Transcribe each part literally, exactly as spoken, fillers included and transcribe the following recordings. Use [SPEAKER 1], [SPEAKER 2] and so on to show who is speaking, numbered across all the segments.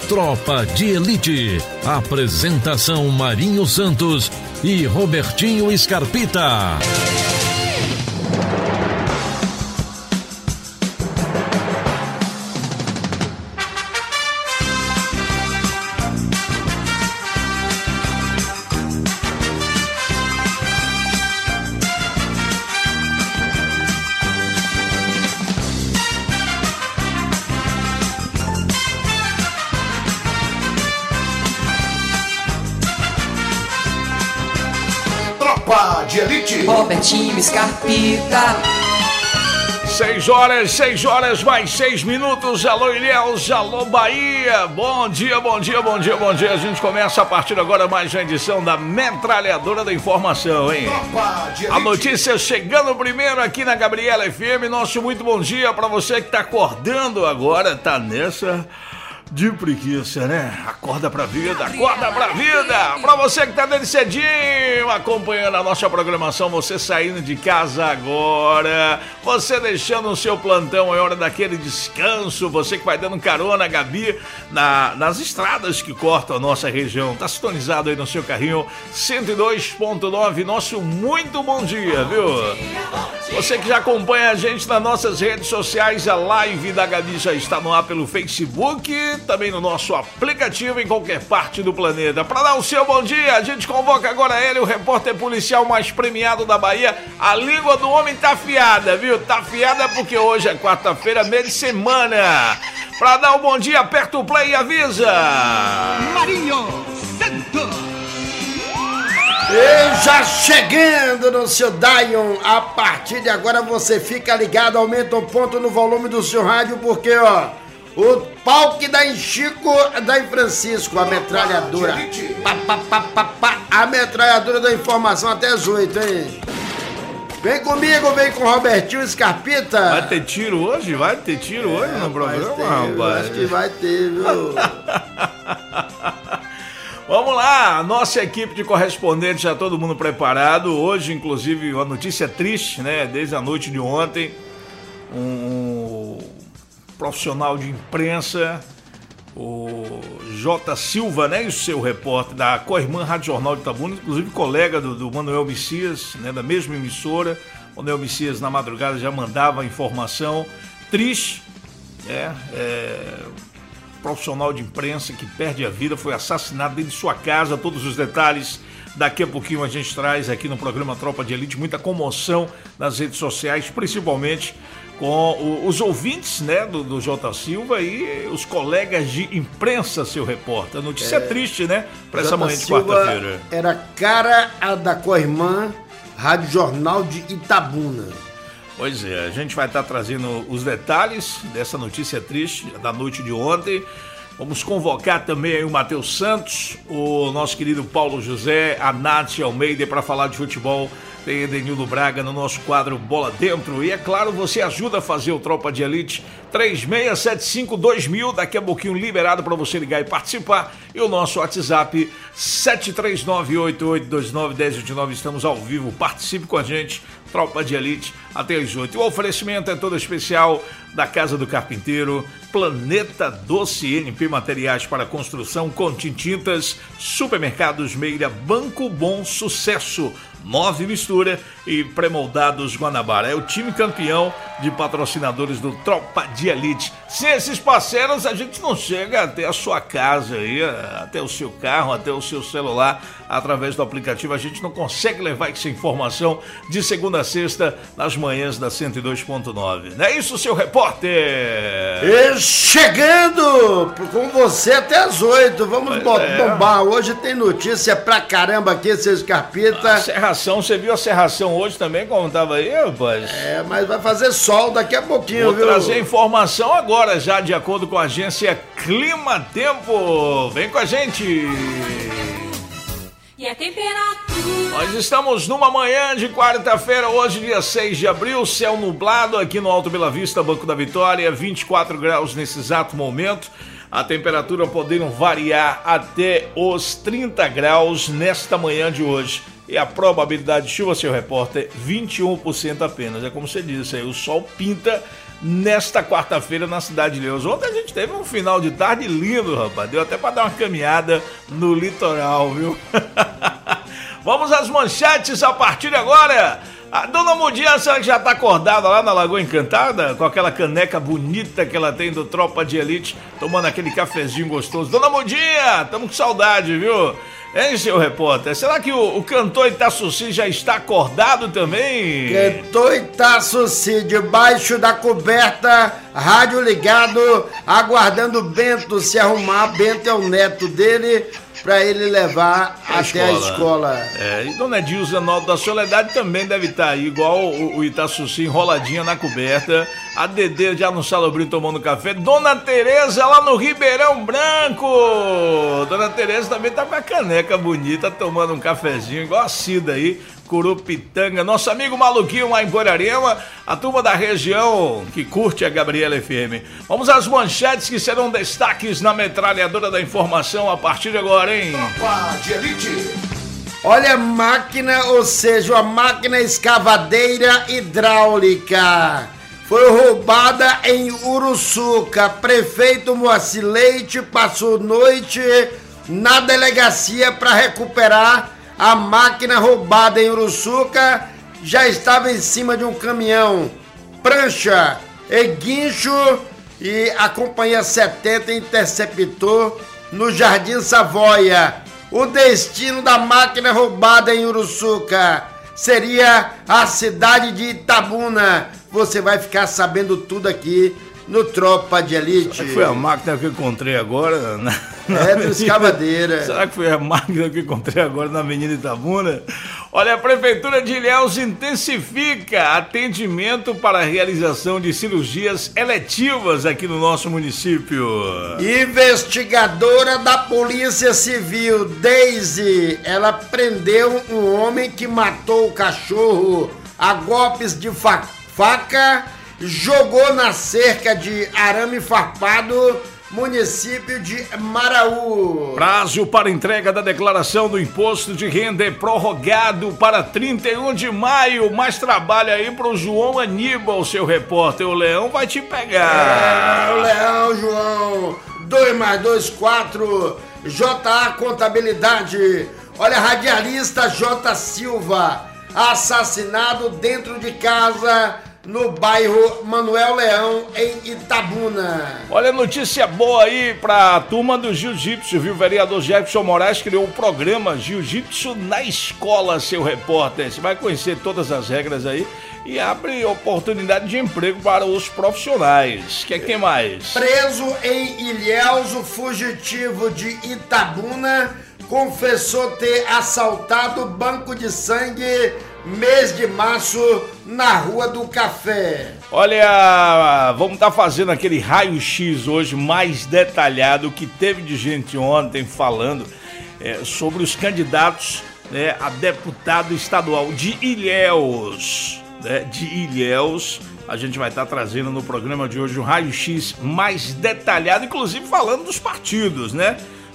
[SPEAKER 1] Tropa de Elite. Apresentação Marinho Santos e Robertinho Scarpita.
[SPEAKER 2] De Elite.
[SPEAKER 3] Robertinho Scarpita.
[SPEAKER 4] Seis horas, seis horas, mais seis minutos. Alô, Ilhéus, alô, Bahia. Bom dia, bom dia, bom dia, bom dia. A gente começa a partir de agora mais uma edição da Metralhadora da Informação, hein? A notícia chegando primeiro aqui na Gabriela F M. Nosso muito bom dia pra você que tá acordando agora, tá nessa... de preguiça, né? Acorda pra vida, acorda pra vida! Pra você que tá dentro cedinho, acompanhando a nossa programação, você saindo de casa agora, você deixando o seu plantão, é hora daquele descanso, você que vai dando carona, Gabi, na, nas estradas que cortam a nossa região, tá sintonizado aí no seu carrinho, cento e dois ponto nove, nosso muito bom dia, viu? Você que já acompanha a gente nas nossas redes sociais, a live da Gabi já está no ar pelo Facebook, também no nosso aplicativo em qualquer parte do planeta. Para dar o seu bom dia, a gente convoca agora ele, o repórter policial mais premiado da Bahia. A língua do homem tá afiada, viu? Tá afiada porque hoje é quarta-feira, meio de semana. Para dar o bom dia, aperta o play e avisa.
[SPEAKER 2] Marinho Santos. E já chegando no seu Dion, a partir de agora você fica ligado, aumenta o ponto no volume do seu rádio, porque ó, o pau que dá em Chico, dá em Francisco, a metralhadora. Pá, pá, pá, pá, pá, a metralhadora da informação até as oito, hein? Vem comigo, vem com o Robertinho Scarpita.
[SPEAKER 4] Vai ter tiro hoje? Vai ter tiro hoje é, no programa, ter, rapaz?
[SPEAKER 2] Acho que vai ter, viu?
[SPEAKER 4] Vamos lá, nossa equipe de correspondentes, já todo mundo preparado. Hoje, inclusive, uma notícia triste, né? Desde a noite de ontem, um profissional de imprensa, o J. Silva, né, e o seu repórter da Coirmã Rádio Jornal de Itabuna, inclusive colega do, do Manuel Messias, né, da mesma emissora. O Manuel Messias na madrugada já mandava informação triste, né, é, profissional de imprensa que perde a vida, foi assassinado dentro de sua casa. Todos os detalhes daqui a pouquinho a gente traz aqui no programa Tropa de Elite, muita comoção nas redes sociais, principalmente com o, os ouvintes, né, do, do J. Silva e os colegas de imprensa, seu repórter. A notícia é, triste, né, para essa manhã de quarta-feira.
[SPEAKER 2] Era cara a da Coirmã Rádio Jornal de Itabuna.
[SPEAKER 4] Pois é, a gente vai estar trazendo os detalhes dessa notícia triste da noite de ontem. Vamos convocar também aí o Matheus Santos, o nosso querido Paulo José, a Nath Almeida para falar de futebol. Tem Edenildo Braga no nosso quadro Bola Dentro. E é claro, você ajuda a fazer o Tropa de Elite. Três seis sete cinco dois mil, daqui a pouquinho liberado para você ligar e participar. E o nosso WhatsApp sete três nove oito oito dois nove um zero oito nove. Estamos ao vivo, participe com a gente. Tropa de Elite até as oito. O oferecimento é todo especial da Casa do Carpinteiro, Planeta Doce, N P Materiais para Construção, Contim Tintas, Supermercados Meira, Banco Bom Sucesso, Nove Mistura e Pré-Moldados Guanabara. É o time campeão de patrocinadores do Tropa de Elite. Sem esses parceiros, a gente não chega até a sua casa, aí, até o seu carro, até o seu celular, através do aplicativo. A gente não consegue levar essa informação de segunda a sexta, nas manhãs da cento e dois ponto nove. Não é isso, seu repórter?
[SPEAKER 2] E chegando com você até as oito. Vamos pois bombar. É. Hoje tem notícia pra caramba aqui, seu Scarpita.
[SPEAKER 4] A serração, você viu a serração hoje também, como tava aí, rapaz?
[SPEAKER 2] É, mas vai fazer sol daqui a pouquinho,
[SPEAKER 4] Vou
[SPEAKER 2] viu?
[SPEAKER 4] Vou trazer informação agora, já de acordo com a agência Clima Tempo. Vem com a gente!
[SPEAKER 3] E a temperatura?
[SPEAKER 4] Nós estamos numa manhã de quarta-feira, hoje dia seis de abril, céu nublado aqui no Alto Bela Vista, Banco da Vitória, vinte e quatro graus nesse exato momento. A temperatura podendo variar até os trinta graus nesta manhã de hoje. E a probabilidade de chuva, seu repórter, vinte e um por cento apenas. É como você disse aí, o sol pinta nesta quarta-feira na cidade de Ilhéus. Ontem a gente teve um final de tarde lindo, rapaz. Deu até para dar uma caminhada no litoral, viu? Vamos às manchetes a partir de agora. A dona Mudinha, será que já tá acordada lá na Lagoa Encantada? Com aquela caneca bonita que ela tem do Tropa de Elite, tomando aquele cafezinho gostoso. Dona Mudinha, tamo com saudade, viu? Hein, seu repórter? Será que o, o cantor Itaçuci já está acordado também?
[SPEAKER 2] Cantor Itaçuci, debaixo da coberta, rádio ligado, aguardando o Bento se arrumar. Bento é o neto dele, pra ele levar a até escola. a escola.
[SPEAKER 4] É, e Dona Dilza Noto da Soledade também deve estar aí, igual o, o Itaçuci, enroladinha na coberta. A Dedê já no Salobrinho tomando café. Dona Tereza lá no Ribeirão Branco. Dona Tereza também tá com a caneca bonita, tomando um cafezinho, igual a Cida aí. Curupitanga, nosso amigo Maluquinho lá em Borarema, a turma da região que curte a Gabriela F M. Vamos às manchetes que serão destaques na metralhadora da informação a partir de agora, hein?
[SPEAKER 2] Tropa de Elite. Olha a máquina, ou seja, a máquina escavadeira hidráulica foi roubada em Uruçuca. Prefeito Moacir Leite passou noite na delegacia para recuperar a máquina roubada em Uruçuca. Já estava em cima de um caminhão, prancha e guincho, e a Companhia setenta interceptou no Jardim Savoia. O destino da máquina roubada em Uruçuca seria a cidade de Itabuna. Você vai ficar sabendo tudo aqui no Tropa de Elite.
[SPEAKER 4] Será que foi a máquina que eu encontrei agora? Na, na
[SPEAKER 2] é, do escavadeira.
[SPEAKER 4] Será que foi a máquina que eu encontrei agora na Avenida Itabuna? Olha, a Prefeitura de Ilhéus intensifica atendimento para a realização de cirurgias eletivas aqui no nosso município.
[SPEAKER 2] Investigadora da Polícia Civil, Daisy, ela prendeu um homem que matou o cachorro a golpes de fa- faca, jogou na cerca de arame farpado, município de Maraú.
[SPEAKER 4] Prazo para entrega da declaração do imposto de renda é prorrogado para trinta e um de maio. Mais trabalho aí pro João Aníbal, seu repórter. O Leão vai te pegar.
[SPEAKER 2] É, o Leão, João. dois mais dois, quatro. J A Contabilidade. Olha, radialista J. Silva, assassinado dentro de casa no bairro Manuel Leão, em Itabuna.
[SPEAKER 4] Olha, notícia boa aí pra turma do Jiu-Jitsu, viu? O vereador Jefferson Moraes criou o programa Jiu-Jitsu na escola, seu repórter. Você vai conhecer todas as regras aí e abre oportunidade de emprego para os profissionais. Quer quem mais?
[SPEAKER 2] Preso em Ilhéus, o fugitivo de Itabuna confessou ter assaltado banco de sangue mês de março na Rua do Café.
[SPEAKER 4] Olha, vamos estar tá fazendo aquele raio-x hoje mais detalhado que teve de gente ontem falando é, sobre os candidatos, né, a deputado estadual de Ilhéus, né, de Ilhéus. A gente vai estar tá trazendo no programa de hoje um raio-x mais detalhado, inclusive falando dos partidos, né?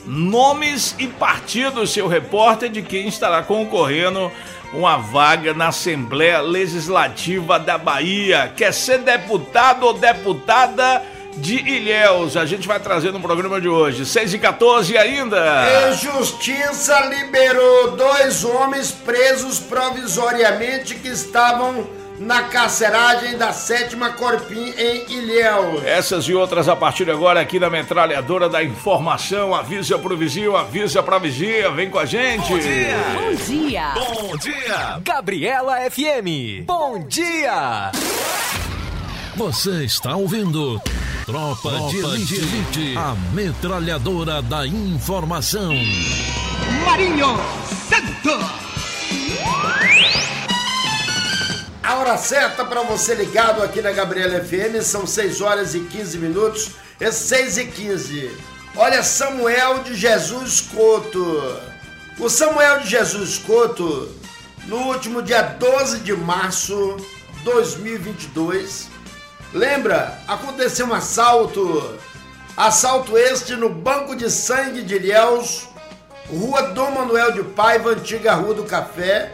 [SPEAKER 4] Nomes e partidos, seu repórter, de quem estará concorrendo uma vaga na Assembleia Legislativa da Bahia. Quer ser deputado ou deputada de Ilhéus? A gente vai trazer no programa de hoje. seis e quatorze ainda.
[SPEAKER 2] A Justiça liberou dois homens presos provisoriamente que estavam na carceragem da sétima Corpim em Ilhéus.
[SPEAKER 4] Essas e outras a partir de agora aqui na Metralhadora da Informação. Avisa pro vizinho, avisa pra vizinha, vem com a gente.
[SPEAKER 5] Bom dia!
[SPEAKER 3] Bom dia!
[SPEAKER 5] Bom dia! Gabriela F M. Bom dia!
[SPEAKER 1] Você está ouvindo Tropa, Tropa de, Elite, de Elite, a Metralhadora da Informação.
[SPEAKER 2] Marinho Santos! A hora certa para você ligado aqui na Gabriela F M, são seis horas e quinze minutos, é seis e quinze. Olha, Samuel de Jesus Couto. O Samuel de Jesus Couto, no último dia doze de março de dois mil e vinte e dois, lembra? Aconteceu um assalto, assalto este no Banco de Sangue de Ilhéus, Rua Dom Manuel de Paiva, antiga Rua do Café,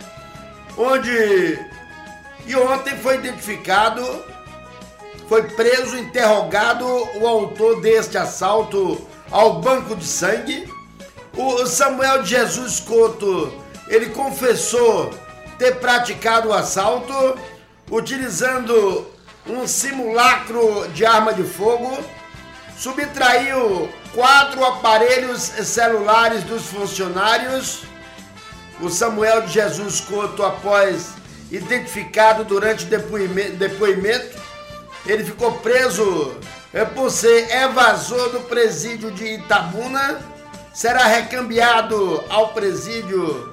[SPEAKER 2] onde e ontem foi identificado, foi preso, interrogado o autor deste assalto ao banco de sangue. O Samuel de Jesus Couto, ele confessou ter praticado o assalto utilizando um simulacro de arma de fogo, subtraiu quatro aparelhos celulares dos funcionários. O Samuel de Jesus Couto, após identificado durante o depoimento, ele ficou preso por ser evasor do presídio de Itabuna, será recambiado ao presídio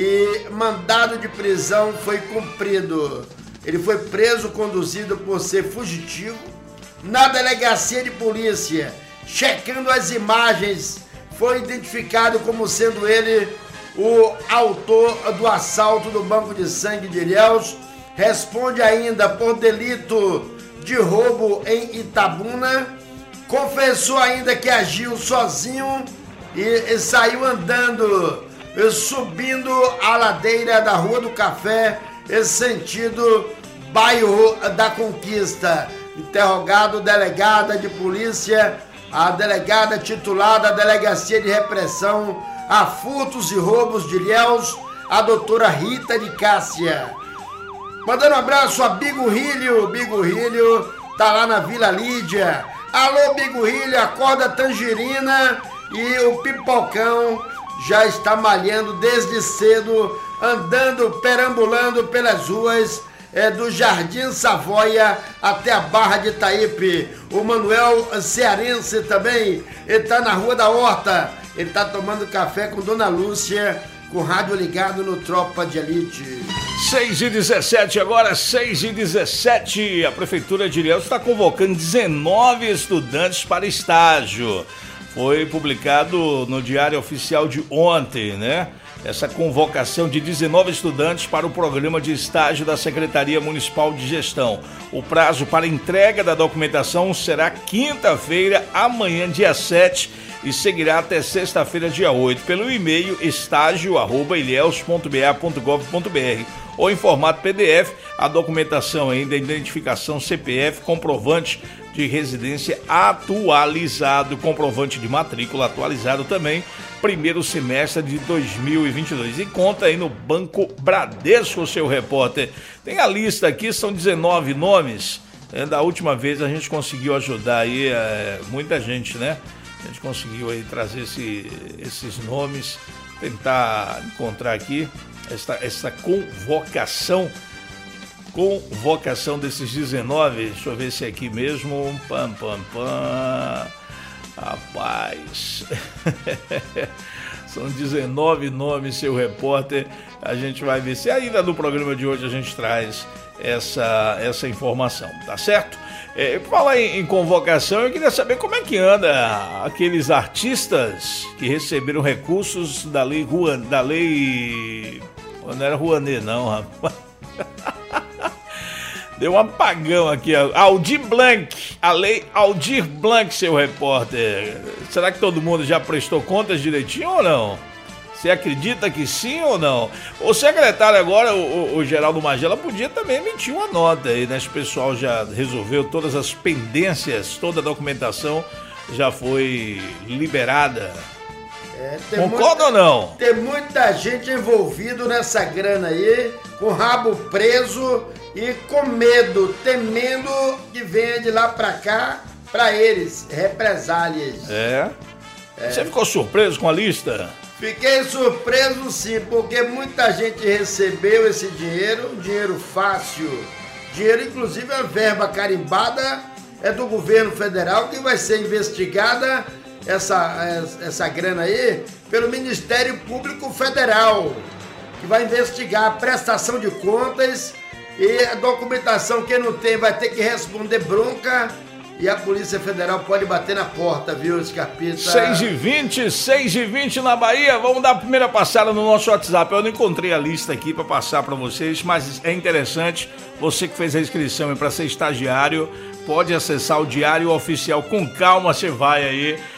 [SPEAKER 2] e mandado de prisão foi cumprido. Ele foi preso, conduzido por ser fugitivo, na delegacia de polícia. Checando as imagens, foi identificado como sendo ele o autor do assalto do Banco de Sangue de Ilhéus. Responde ainda por delito de roubo em Itabuna. Confessou ainda que agiu sozinho e, e saiu andando, subindo a ladeira da Rua do Café, sentido bairro da Conquista. Interrogado, delegada de polícia, a delegada titular da Delegacia de Repressão a Furtos e Roubos de Ilhéus, a doutora Rita de Cássia. Mandando um abraço a Bigorrilho, Bigorrilho tá lá na Vila Lídia. Alô, Bigorrilho, acorda Tangerina, e o Pipocão já está malhando desde cedo, andando, perambulando pelas ruas é, do Jardim Savoia até a Barra de Itaípe. O Manuel Cearense também, ele tá na Rua da Horta, ele tá tomando café com Dona Lúcia, com o rádio ligado no Tropa de Elite.
[SPEAKER 4] seis e dezessete agora, seis e dezessete. A Prefeitura de Ilhéus está convocando dezenove estudantes para estágio. Foi publicado no Diário Oficial de ontem, né? Essa convocação de dezenove estudantes para o programa de estágio da Secretaria Municipal de Gestão. O prazo para entrega da documentação será quinta-feira, amanhã, dia sete, e seguirá até sexta-feira, dia oito, pelo e-mail estágio arroba ilhéus ponto b a ponto gov ponto b r ou em formato P D F, a documentação ainda, identificação C P F, comprovante de residência atualizado, comprovante de matrícula atualizado também, primeiro semestre de dois mil e vinte e dois. E conta aí no Banco Bradesco, seu repórter. Tem a lista aqui, são dezenove nomes. É, da última vez a gente conseguiu ajudar aí é, muita gente, né? A gente conseguiu aí trazer esse, esses nomes, tentar encontrar aqui essa, essa convocação, convocação desses dezenove, deixa eu ver se é aqui mesmo, pam, pam, pam, rapaz, são dezenove nomes, seu repórter, a gente vai ver se ainda no programa de hoje a gente traz essa, essa informação, tá certo? É, por falar em, em convocação, eu queria saber como é que anda aqueles artistas que receberam recursos da lei Rouanet, da lei... Não era Rouanet não, rapaz. Deu um apagão aqui, Aldir Blanc, a lei Aldir Blanc, seu repórter. Será que todo mundo já prestou contas direitinho ou não? Você acredita que sim ou não? O secretário agora, o, o, o Geraldo Magela, podia também emitir uma nota aí, né? O pessoal já resolveu todas as pendências, toda a documentação já foi liberada. É, concorda ou não?
[SPEAKER 2] Tem muita gente envolvida nessa grana aí, com o rabo preso e com medo, temendo que venha de lá pra cá, pra eles, represálias.
[SPEAKER 4] É? é? Você ficou surpreso com a lista?
[SPEAKER 2] Fiquei surpreso sim, porque muita gente recebeu esse dinheiro, dinheiro fácil, dinheiro inclusive a verba carimbada é do governo federal, que vai ser investigada essa, essa grana aí pelo Ministério Público Federal, que vai investigar a prestação de contas e a documentação. Quem não tem vai ter que responder bronca. E a Polícia Federal pode bater na porta, viu, Scarpita?
[SPEAKER 4] seis e vinte, seis e vinte na Bahia. Vamos dar a primeira passada no nosso WhatsApp. Eu não encontrei a lista aqui para passar para vocês, mas é interessante. Você que fez a inscrição para ser estagiário, pode acessar o Diário Oficial. Com calma, você vai aí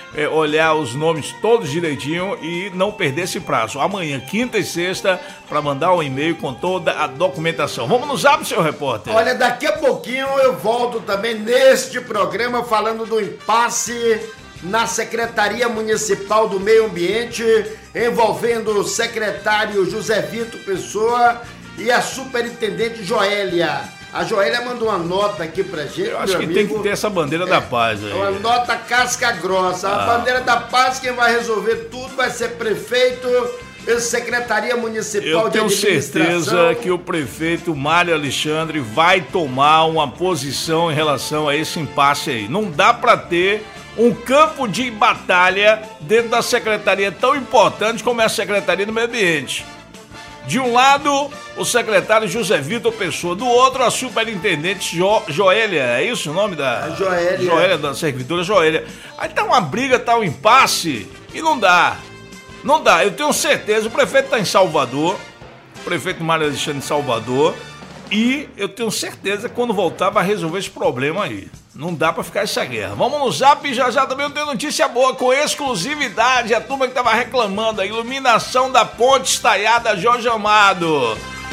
[SPEAKER 4] é, olhar os nomes todos direitinho e não perder esse prazo. Amanhã, quinta e sexta, para mandar um e-mail com toda a documentação. Vamos no zap, seu repórter?
[SPEAKER 2] Olha, daqui a pouquinho eu volto também neste programa falando do impasse na Secretaria Municipal do Meio Ambiente, envolvendo o secretário José Vitor Pessoa e a superintendente Joélia. A Joélia mandou uma nota aqui pra gente.
[SPEAKER 4] Eu acho que
[SPEAKER 2] amigo.
[SPEAKER 4] Tem que ter essa bandeira é, da paz aí.
[SPEAKER 2] Uma nota casca grossa. Ah. A bandeira da paz, quem vai resolver tudo vai ser prefeito, Secretaria Municipal
[SPEAKER 4] Eu
[SPEAKER 2] de Administração.
[SPEAKER 4] Eu tenho certeza que o prefeito Mário Alexandre vai tomar uma posição em relação a esse impasse aí. Não dá pra ter um campo de batalha dentro da secretaria tão importante como é a Secretaria do Meio Ambiente. De um lado, o secretário José Vitor Pessoa, do outro, a superintendente jo- Joélia, é isso o nome da...
[SPEAKER 2] A Joélia.
[SPEAKER 4] Joélia, da servidora Joélia. Aí tá uma briga, tá um impasse e não dá. Não dá, eu tenho certeza, o prefeito tá em Salvador, o prefeito Mário Alexandre em Salvador, e eu tenho certeza que quando voltar vai resolver esse problema aí. Não dá pra ficar essa guerra. Vamos no zap e já já também eu tenho notícia boa, com exclusividade. A turma que tava reclamando, a iluminação da ponte estaiada Jorge Amado.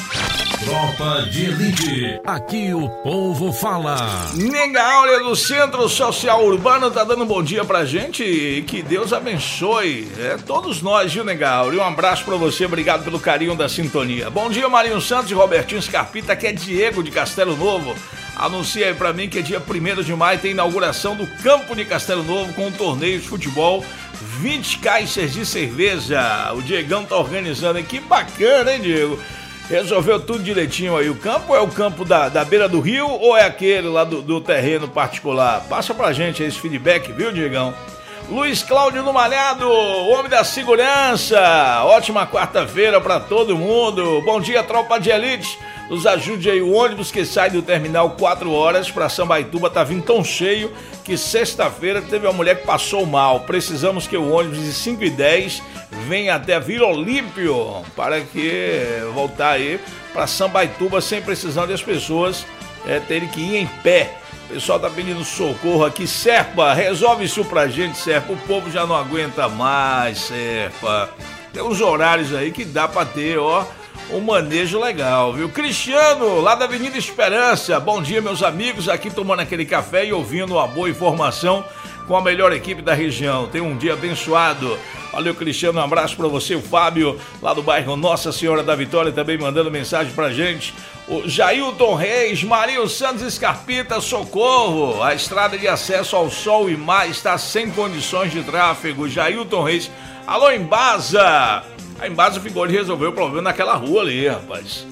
[SPEAKER 1] Tropa de Elite, aqui o povo fala.
[SPEAKER 4] Nega Áurea do Centro Social Urbano tá dando um bom dia pra gente e que Deus abençoe é, todos nós, viu, Nega Áurea? Um abraço pra você, obrigado pelo carinho da sintonia. Bom dia, Marinho Santos e Robertinho Scarpita, que é Diego de Castelo Novo. Anuncia aí pra mim que é dia primeiro de maio, tem inauguração do campo de Castelo Novo com um torneio de futebol, vinte caixas de cerveja. O Diegão tá organizando, hein? Que bacana, hein, Diego? Resolveu tudo direitinho aí. O campo é o campo da, da beira do rio ou é aquele lá do, do terreno particular? Passa pra gente esse feedback, viu, Diegão? Luiz Cláudio no Malhado, homem da segurança. Ótima quarta-feira pra todo mundo. Bom dia, tropa de elite. Nos ajude aí, o ônibus que sai do terminal quatro horas pra Sambaituba tá vindo tão cheio que sexta-feira teve uma mulher que passou mal. Precisamos que o ônibus de cinco e dez venha até a Vila Olímpio para que voltar aí pra Sambaituba sem precisar das pessoas é, terem que ir em pé. O pessoal tá pedindo socorro aqui. Serpa, resolve isso pra gente, Serpa. O povo já não aguenta mais, Serpa. Tem uns horários aí que dá pra ter, ó, um manejo legal, viu? Cristiano, lá da Avenida Esperança. Bom dia, meus amigos. Aqui tomando aquele café e ouvindo uma boa informação com a melhor equipe da região. Tenha um dia abençoado. Valeu, Cristiano. Um abraço pra você. O Fábio, lá do bairro Nossa Senhora da Vitória, também mandando mensagem pra gente. O Jailton Reis, Marinho Santos Scarpita, socorro. A estrada de acesso ao Sol e Mar está sem condições de tráfego. Jailton Reis. Alô, Embasa. A Embasa ficou de resolver o problema naquela rua ali, rapaz.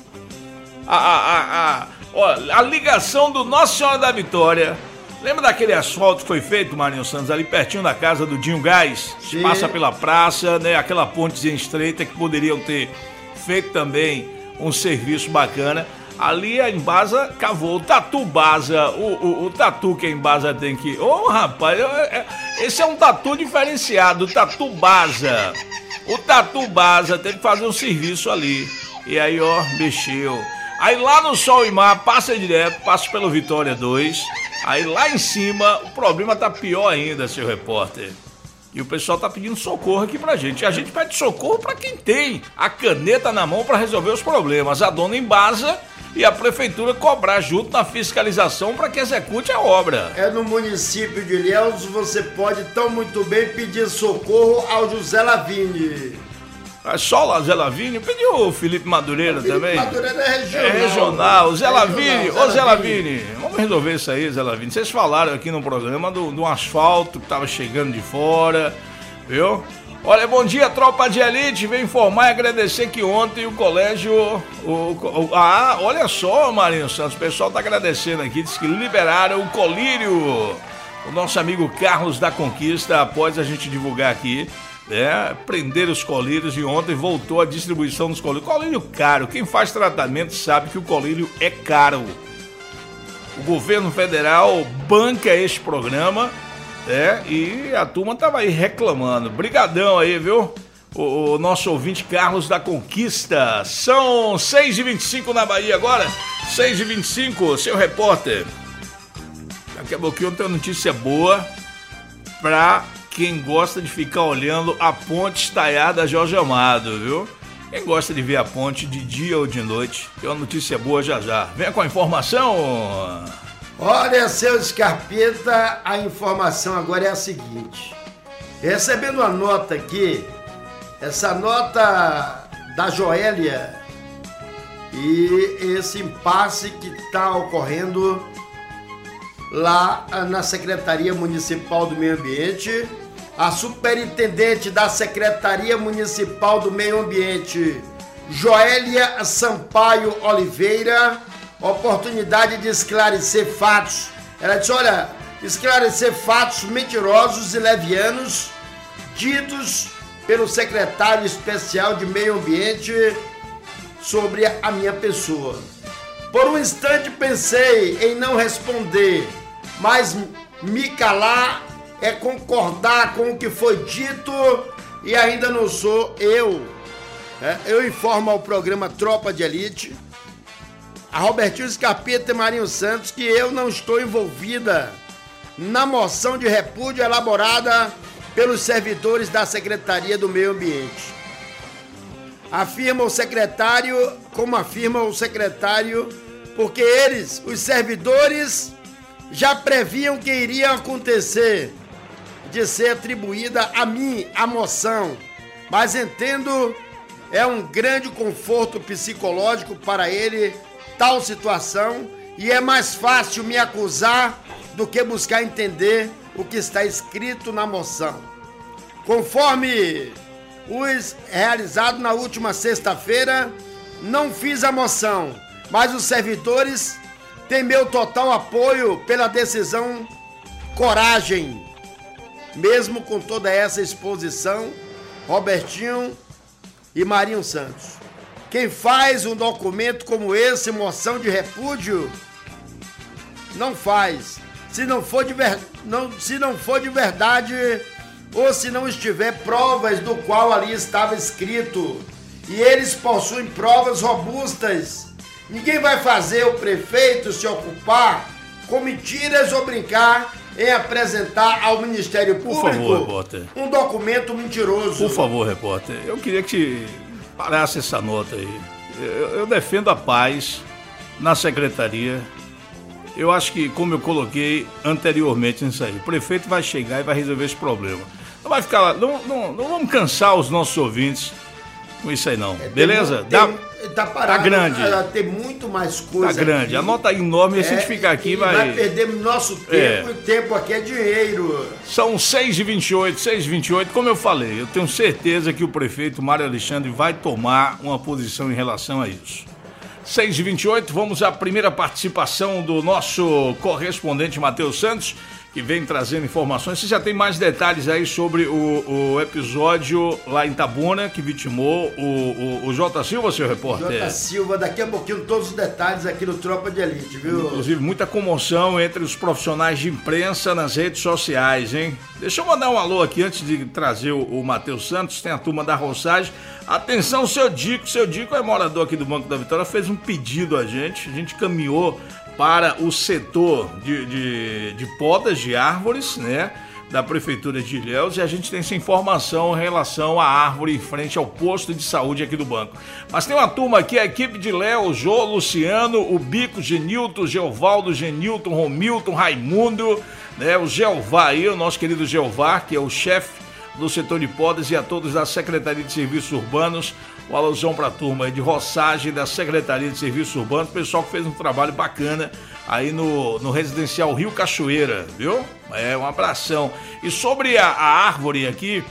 [SPEAKER 4] A, a, a, a, ó, a ligação do Nossa Senhora da Vitória. Lembra daquele asfalto que foi feito, Marinho Santos, ali pertinho da casa do Dinho Gás?
[SPEAKER 2] Sim.
[SPEAKER 4] Passa pela praça, né? Aquela pontezinha estreita que poderiam ter feito também um serviço bacana. Ali a Embasa cavou, o Tatu Baza, o, o, o tatu que a Embasa tem que... Ô, oh, rapaz, esse é um tatu diferenciado, o Tatu Baza. O Tatu Baza teve que fazer um serviço ali. E aí, ó, mexeu. Aí lá no Sol e Mar, passa direto, passa pelo Vitória dois. Aí lá em cima, o problema tá pior ainda, seu repórter. E o pessoal tá pedindo socorro aqui pra gente. E a gente pede socorro pra quem tem a caneta na mão pra resolver os problemas. A dona Embasa e a prefeitura cobrar junto na fiscalização para que execute a obra.
[SPEAKER 2] É no município de Ilhéus, você pode tão muito bem pedir socorro ao José Lavigne.
[SPEAKER 4] É só o Zé Lavigne? Pediu o Felipe Madureira o Felipe também?
[SPEAKER 2] Madureira é regional.
[SPEAKER 4] É regional. O Zé Lavigne, ô Zé
[SPEAKER 2] Lavigne.
[SPEAKER 4] Lavigne, vamos resolver isso aí, Zé Lavigne. Vocês falaram aqui no programa do, do asfalto que tava chegando de fora, viu? Olha, bom dia, tropa de elite. Vem informar e agradecer que ontem o colégio... O, o, ah, olha só, Marinho Santos, o pessoal tá agradecendo aqui, diz que liberaram o colírio. O nosso amigo Carlos da Conquista, após a gente divulgar aqui, né, prender os colírios, e ontem voltou a distribuição dos colírios. Colírio caro, quem faz tratamento sabe que o colírio é caro. O governo federal banca este programa, é, e a turma tava aí reclamando. Brigadão aí, viu? O, o nosso ouvinte Carlos da Conquista. São seis e vinte e cinco na Bahia agora. seis e vinte e cinco, seu repórter. Daqui a pouquinho tem uma notícia boa pra quem gosta de ficar olhando a ponte estaiada Jorge Amado, viu? Quem gosta de ver a ponte de dia ou de noite, tem uma notícia boa já já. Venha com a informação.
[SPEAKER 2] Olha, seu Scarpeta, a informação agora é a seguinte. Recebendo uma nota aqui, essa nota da Joélia e esse impasse que está ocorrendo lá na Secretaria Municipal do Meio Ambiente. A superintendente da Secretaria Municipal do Meio Ambiente, Joélia Sampaio Oliveira, oportunidade de esclarecer fatos. Ela disse, olha, esclarecer fatos mentirosos e levianos ditos pelo secretário especial de Meio Ambiente sobre a minha pessoa. Por um instante pensei em não responder, mas me calar é concordar com o que foi dito e ainda não sou eu. É, eu informo ao programa Tropa de Elite, a Robertinho Scarpeta e Marinho Santos, que eu não estou envolvida na moção de repúdio elaborada pelos servidores da Secretaria do Meio Ambiente. Afirma o secretário, como afirma o secretário, porque eles, os servidores, já previam que iria acontecer de ser atribuída a mim a moção, mas entendo é um grande conforto psicológico para ele tal situação e é mais fácil me acusar do que buscar entender o que está escrito na moção. Conforme os realizado na última sexta-feira, não fiz a moção, mas os servidores têm meu total apoio pela decisão Coragem. Mesmo com toda essa exposição, Robertinho e Marinho Santos. Quem faz um documento como esse, moção de repúdio, não faz. Se não for de, ver... não, se não for de verdade ou se não estiver provas do qual ali estava escrito. E eles possuem provas robustas. Ninguém vai fazer o prefeito se ocupar com mentiras ou brincar em apresentar ao Ministério Público,
[SPEAKER 4] por favor, repórter,
[SPEAKER 2] um documento mentiroso.
[SPEAKER 4] Por favor, repórter, eu queria que parasse essa nota aí. Eu, eu defendo a paz na secretaria. Eu acho que, como eu coloquei anteriormente nisso aí, o prefeito vai chegar e vai resolver esse problema. Não vai ficar lá, não, não, não vamos cansar os nossos ouvintes com isso aí não, é, beleza?
[SPEAKER 2] Tem, tem, tá parado,
[SPEAKER 4] tá grande.
[SPEAKER 2] Tem muito mais coisa.
[SPEAKER 4] Tá grande, aqui. A nota é enorme, é, se a gente ficar aqui vai...
[SPEAKER 2] Vai perder nosso tempo, é. E o tempo aqui é dinheiro.
[SPEAKER 4] São seis e vinte e oito, seis e vinte e oito, como eu falei, eu tenho certeza que o prefeito Mário Alexandre vai tomar uma posição em relação a isso. seis e vinte e oito, vamos à primeira participação do nosso correspondente Matheus Santos, que vem trazendo informações. Você já tem mais detalhes aí sobre o, o episódio lá em Itabuna, que vitimou o, o, o Jota Silva, seu repórter?
[SPEAKER 2] Jota Silva, daqui a pouquinho todos os detalhes aqui no Tropa de Elite, viu?
[SPEAKER 4] Inclusive, muita comoção entre os profissionais de imprensa nas redes sociais, hein? Deixa eu mandar um alô aqui antes de trazer o, o Matheus Santos, tem a turma da Roçagem. Atenção, seu Dico, seu Dico é morador aqui do Banco da Vitória, fez um pedido a gente, a gente caminhou para o setor de, de, de podas de árvores, né, da Prefeitura de Ilhéus, e a gente tem essa informação em relação à árvore em frente ao posto de saúde aqui do banco. Mas tem uma turma aqui, a equipe de Léo, Jô, Luciano, o Bico, Genilton, Geovaldo, Genilton, Romilton, Raimundo, né, o Jeová aí, o nosso querido Jeová, que é o chefe do setor de podas, e a todos da Secretaria de Serviços Urbanos, uma alusão para a turma aí de Roçagem da Secretaria de Serviços Urbanos, pessoal que fez um trabalho bacana aí no, no residencial Rio Cachoeira, viu? É, um abração. E sobre a, a árvore aqui,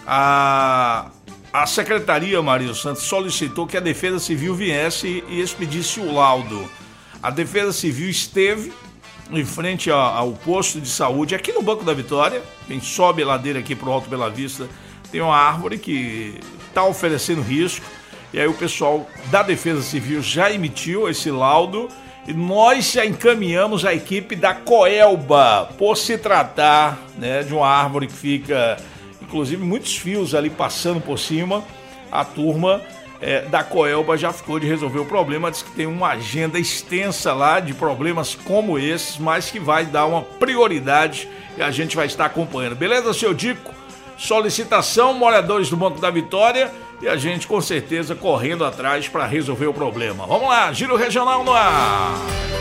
[SPEAKER 4] a, a Secretaria, Marinho Santos, solicitou que a Defesa Civil viesse e expedisse o laudo. A Defesa Civil esteve em frente ao, ao posto de saúde aqui no Banco da Vitória. Quem sobe a ladeira aqui pro Alto Bela Vista tem uma árvore que está oferecendo risco, e aí o pessoal da Defesa Civil já emitiu esse laudo e nós já encaminhamos a equipe da Coelba, por se tratar, né, de uma árvore que fica, inclusive, muitos fios ali passando por cima. A turma é, da Coelba já ficou de resolver o problema, diz que tem uma agenda extensa lá de problemas como esses, mas que vai dar uma prioridade e a gente vai estar acompanhando. Beleza, seu Dico? solicitação, moradores do Banco da Vitória, e a gente com certeza correndo atrás para resolver o problema. Vamos lá, Giro Regional no ar.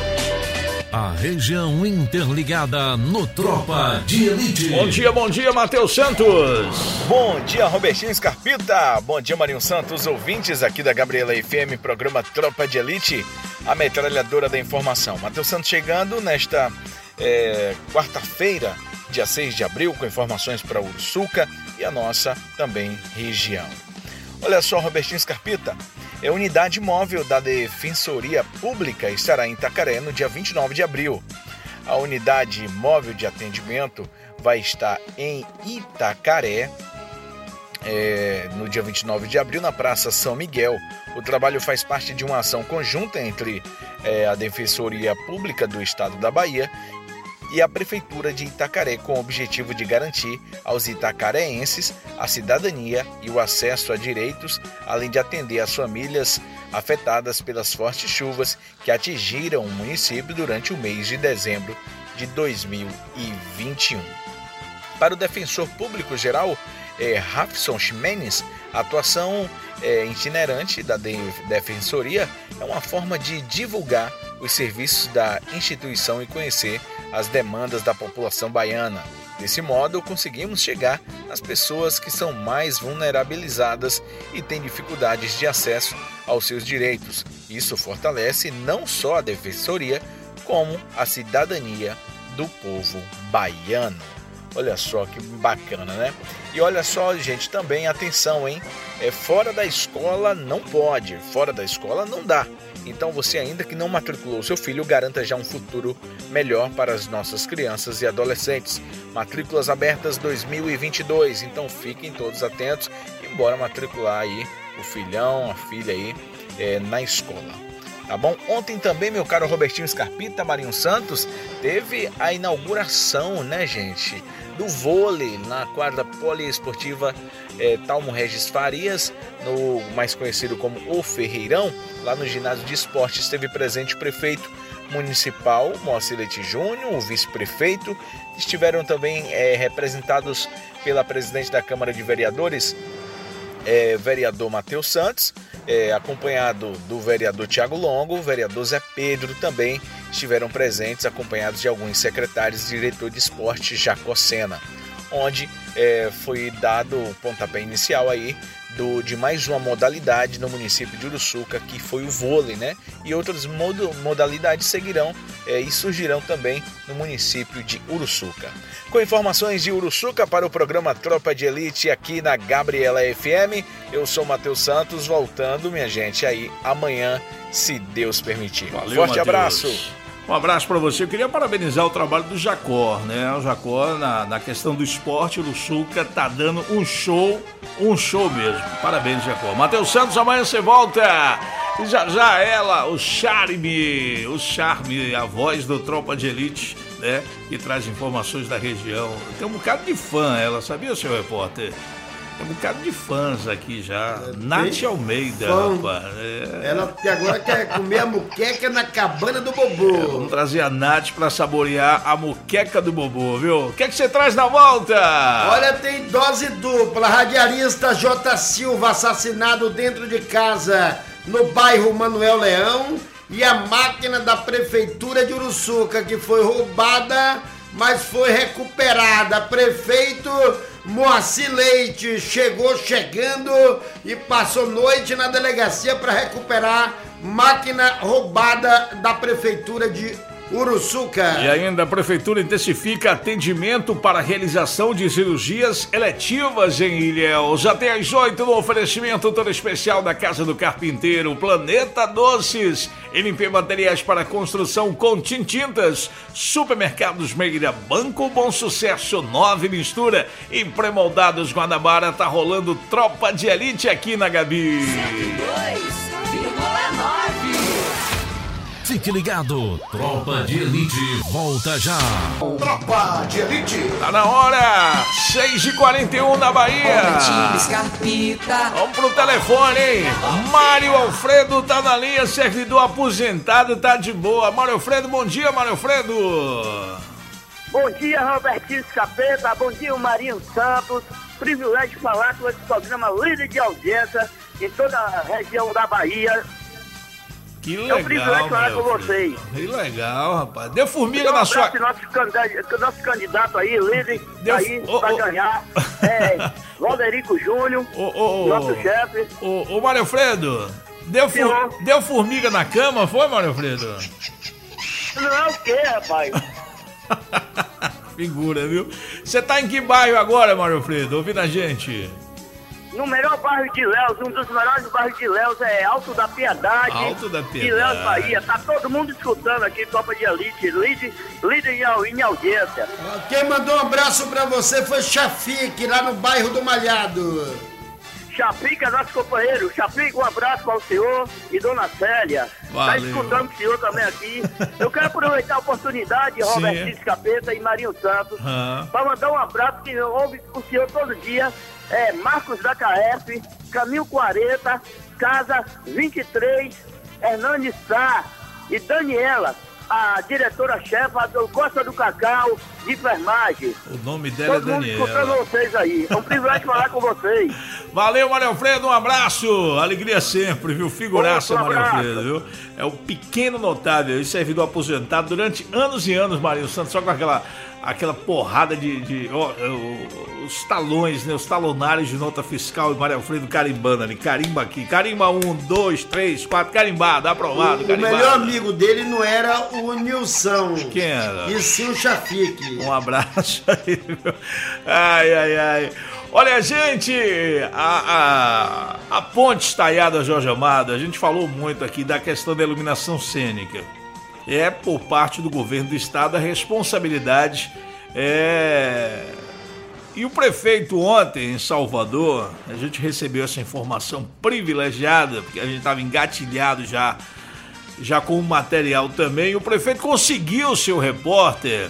[SPEAKER 1] A região interligada no Tropa de Elite.
[SPEAKER 4] Bom dia, bom dia, Matheus Santos.
[SPEAKER 6] Bom dia, Robertinho Scarpita. Bom dia, Marinho Santos, ouvintes aqui da Gabriela F M, programa Tropa de Elite, a metralhadora da informação. Matheus Santos chegando nesta é, quarta-feira, dia seis de abril, com informações para Uruçuca e a nossa também região. Olha só, Robertinho Scarpita. A unidade móvel da Defensoria Pública estará em Itacaré no dia vinte e nove de abril. A unidade móvel de atendimento vai estar em Itacaré é, no dia vinte e nove de abril, na Praça São Miguel. O trabalho faz parte de uma ação conjunta entre é, a Defensoria Pública do Estado da Bahia e a Prefeitura de Itacaré, com o objetivo de garantir aos itacareenses a cidadania e o acesso a direitos, além de atender as famílias afetadas pelas fortes chuvas que atingiram o município durante o mês de dezembro de dois mil e vinte e um. Para o defensor público geral, é, Rafson Ximenes, a atuação é, itinerante da Defensoria é uma forma de divulgar os serviços da instituição e conhecer as demandas da população baiana. Desse modo, conseguimos chegar às pessoas que são mais vulnerabilizadas e têm dificuldades de acesso aos seus direitos. Isso fortalece não só a Defensoria, como a cidadania do povo baiano. Olha só que bacana, né? E olha só, gente, também atenção, hein? É, fora da escola não pode, fora da escola não dá. Então você ainda que não matriculou seu filho, garanta já um futuro melhor para as nossas crianças e adolescentes. Matrículas abertas dois mil e vinte e dois, então fiquem todos atentos e bora matricular aí o filhão, a filha aí é, na escola. Tá bom? Ontem também, meu caro Robertinho Scarpita, Marinho Santos, teve a inauguração, né, gente, do vôlei na quadra poliesportiva é, Talmo Regis Farias, no mais conhecido como O Ferreirão. Lá no ginásio de esportes esteve presente o prefeito municipal Moacir Leite Júnior, o vice-prefeito. Estiveram também é, representados pela presidente da Câmara de Vereadores, é, vereador Matheus Santos, é, acompanhado do vereador Tiago Longo, o vereador Zé Pedro também estiveram presentes, acompanhados de alguns secretários e diretor de esporte Jacocena, onde é, foi dado o pontapé inicial aí do, de mais uma modalidade no município de Uruçuca, que foi o vôlei, né? E outras mod, modalidades seguirão é, e surgirão também no município de Uruçuca. Com informações de Uruçuca para o programa Tropa de Elite aqui na Gabriela F M, eu sou Matheus Santos, voltando, minha gente, aí amanhã, se Deus permitir.
[SPEAKER 4] Valeu,
[SPEAKER 6] Forte
[SPEAKER 4] Mateus.
[SPEAKER 6] Abraço!
[SPEAKER 4] Um abraço para você. Eu queria parabenizar o trabalho do Jacó, né? O Jacó, na, na questão do esporte, o Uruçuca tá dando um show, um show mesmo. Parabéns, Jacó. Matheus Santos, amanhã você volta. E já já ela, o Charme, o Charme, a voz do Tropa de Elite, né? Que traz informações da região. Tem um bocado de fã ela, sabia, seu repórter? Tem um bocado de fãs aqui já. É, Nath Almeida, fã. Rapaz. É.
[SPEAKER 2] Ela até agora quer comer a muqueca na cabana do Bobô.
[SPEAKER 4] É, vamos trazer a Nath pra saborear a muqueca do Bobô, viu? O que é que você traz na volta?
[SPEAKER 2] Olha, tem dose dupla. Radialista J. Silva assassinado dentro de casa no bairro Manuel Leão. E a máquina da prefeitura de Uruçuca, que foi roubada, mas foi recuperada. Prefeito Moacir Leite chegou chegando e passou noite na delegacia para recuperar máquina roubada da prefeitura de Uruçuca.
[SPEAKER 4] E ainda a prefeitura intensifica atendimento para realização de cirurgias eletivas em Ilhéus. Até às oito, no oferecimento todo especial da Casa do Carpinteiro, Planeta Doces, M P Materiais para Construção com Tintintas, Supermercados Meira, Banco Bom Sucesso, Nove Mistura e Premoldados Guanabara. Tá rolando Tropa de Elite aqui na Gabi.
[SPEAKER 3] cento e dois vírgula nove.
[SPEAKER 1] Fique ligado, Tropa de Elite volta já.
[SPEAKER 2] Tropa de Elite.
[SPEAKER 4] Tá na hora, seis e quarenta e um na Bahia.
[SPEAKER 3] Robertinho Scarpita.
[SPEAKER 4] Vamos pro telefone, hein? Mário Alfredo tá na linha, servidor aposentado, tá de boa. Mário Alfredo, bom dia, Mário Alfredo.
[SPEAKER 7] Bom dia, Robertinho Scarpita. Bom dia, Marinho Santos. privilégio de falar com esse programa líder de audiência em toda a região da Bahia.
[SPEAKER 4] Que legal,
[SPEAKER 7] é um privilégio falar com vocês.
[SPEAKER 4] Que legal, rapaz. Deu formiga
[SPEAKER 7] então,
[SPEAKER 4] na sua...
[SPEAKER 7] Nosso candidato, nosso candidato aí, líder,
[SPEAKER 4] Deu...
[SPEAKER 7] aí,
[SPEAKER 4] oh,
[SPEAKER 7] vai
[SPEAKER 4] oh.
[SPEAKER 7] ganhar, é Valderico Júnior,
[SPEAKER 4] oh, oh,
[SPEAKER 7] nosso
[SPEAKER 4] oh.
[SPEAKER 7] chefe.
[SPEAKER 4] Ô, ô, Mário Alfredo, deu, fu... deu formiga na cama, foi, Mário Alfredo?
[SPEAKER 7] Não é o quê, rapaz?
[SPEAKER 4] Figura, viu? Você tá em que bairro agora, Mário Alfredo? Ouvindo a gente?
[SPEAKER 7] No melhor bairro de Léus, um dos melhores bairros de Léus é Alto da Piedade.
[SPEAKER 4] Alto da Piedade.
[SPEAKER 7] De Léus, Bahia. Tá todo mundo escutando aqui, Tropa de Elite, líder, líder em audiência.
[SPEAKER 2] Quem mandou um abraço pra você foi Chafique, lá no bairro do Malhado.
[SPEAKER 7] Chapica, nosso companheiro. Chapica, um abraço para o senhor e Dona Célia.
[SPEAKER 4] Valeu.
[SPEAKER 7] Tá escutando o senhor também aqui. Eu quero aproveitar a oportunidade, Robertinho Escapeta e Marinho Santos,
[SPEAKER 4] uhum.
[SPEAKER 7] para mandar um abraço que ouve o senhor todo dia. É Marcos da K F, Caminho quarenta, Casa vinte e três, Hernani Sá e Daniela, a diretora-chefe do Costa do Cacau de enfermagem.
[SPEAKER 4] O nome dela
[SPEAKER 7] todo
[SPEAKER 4] é
[SPEAKER 7] mundo
[SPEAKER 4] Daniela.
[SPEAKER 7] escutando vocês aí. É um privilégio falar com vocês.
[SPEAKER 4] Valeu, Mário Alfredo, um abraço. Alegria sempre, viu? Figuraça,
[SPEAKER 7] um
[SPEAKER 4] Mário Alfredo, viu? É o pequeno notável e servidor aposentado durante anos e anos, Marinho Santos, só com aquela, aquela porrada de... de ó, ó, os talões, né? Os talonários de nota fiscal e Mário Alfredo carimbando ali. Carimba aqui. Carimba um, dois, três, quatro. Carimbado, aprovado,
[SPEAKER 2] o,
[SPEAKER 4] carimbado.
[SPEAKER 2] O melhor amigo dele não era o Nilson.
[SPEAKER 4] Quem era?
[SPEAKER 2] E sim o Chafique.
[SPEAKER 4] Um abraço aí, viu? Ai, ai, ai. Olha, gente, a, a, a ponte estaiada Jorge Amado, a gente falou muito aqui da questão da iluminação cênica. É por parte do governo do estado a responsabilidade. É... E o prefeito ontem em Salvador, a gente recebeu essa informação privilegiada, porque a gente estava engatilhado já, já com o material também. O prefeito conseguiu, seu repórter,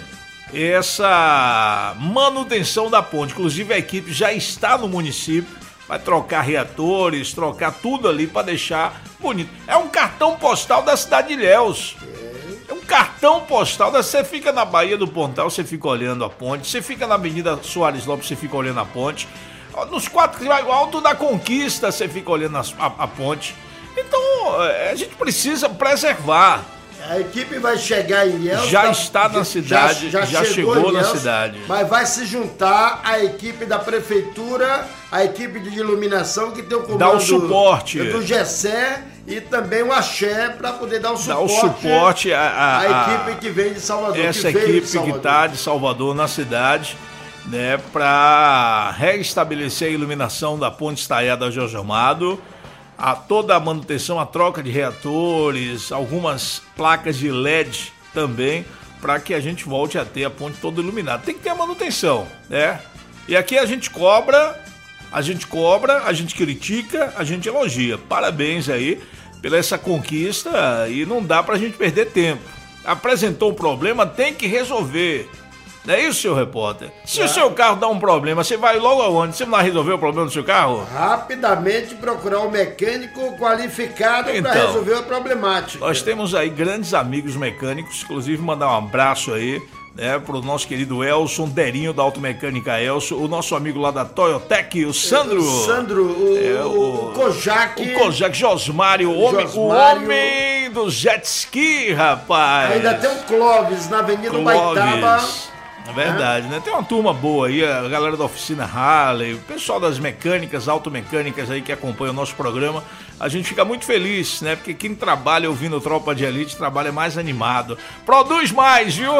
[SPEAKER 4] essa manutenção da ponte. Inclusive a equipe já está no município, vai trocar reatores, trocar tudo ali para deixar bonito. É um cartão postal da cidade de Ilhéus. É um cartão postal. Você fica na Baía do Pontal, você fica olhando a ponte. Você fica na Avenida Soares Lopes, você fica olhando a ponte. Nos quatro, Alto da Conquista, você fica olhando a, a, a ponte. Então, a gente precisa preservar.
[SPEAKER 2] A equipe vai chegar em Ilhéus.
[SPEAKER 4] Já
[SPEAKER 2] tá,
[SPEAKER 4] está na cidade, já, já, já chegou, chegou Ilhéus, na cidade.
[SPEAKER 2] Mas vai se juntar a equipe da prefeitura, a equipe de iluminação que tem o comando
[SPEAKER 4] Dá o suporte.
[SPEAKER 2] do, do Gessé e também o Axé para poder dar o suporte.
[SPEAKER 4] Dá o suporte a, a,
[SPEAKER 2] a equipe que vem de Salvador.
[SPEAKER 4] Essa
[SPEAKER 2] que
[SPEAKER 4] equipe
[SPEAKER 2] Salvador.
[SPEAKER 4] que está de Salvador na cidade, né, para restabelecer a iluminação da ponte estaiada Jorge Amado. A toda a manutenção, a troca de reatores, algumas placas de L E D também, para que a gente volte a ter a ponte toda iluminada. Tem que ter a manutenção, né? E aqui a gente cobra, a gente cobra, a gente critica, a gente elogia. Parabéns aí pela essa conquista e não dá pra gente perder tempo. Apresentou um problema, tem que resolver. Não é isso, senhor repórter? Se é. o seu carro dá um problema, você vai logo aonde? Você não vai resolver o problema do seu carro?
[SPEAKER 2] Rapidamente procurar um mecânico qualificado então, para resolver a problemática.
[SPEAKER 4] Nós temos aí grandes amigos mecânicos, inclusive mandar um abraço aí, né, pro nosso querido Elson, Derinho da Automecânica Elson, o nosso amigo lá da Toyotec, o Sandro.
[SPEAKER 2] O Sandro, o, é, o, o Kojak.
[SPEAKER 4] O Kojak, Josmário, o homem, o homem do jet ski, rapaz.
[SPEAKER 2] Ainda tem o Clóvis na Avenida
[SPEAKER 4] Clóvis.
[SPEAKER 2] Baitaba.
[SPEAKER 4] É verdade, né? Tem uma turma boa aí, a galera da oficina Harley, o pessoal das mecânicas, automecânicas aí que acompanha o nosso programa. A gente fica muito feliz, né? Porque quem trabalha ouvindo Tropa de Elite trabalha mais animado. Produz mais, viu?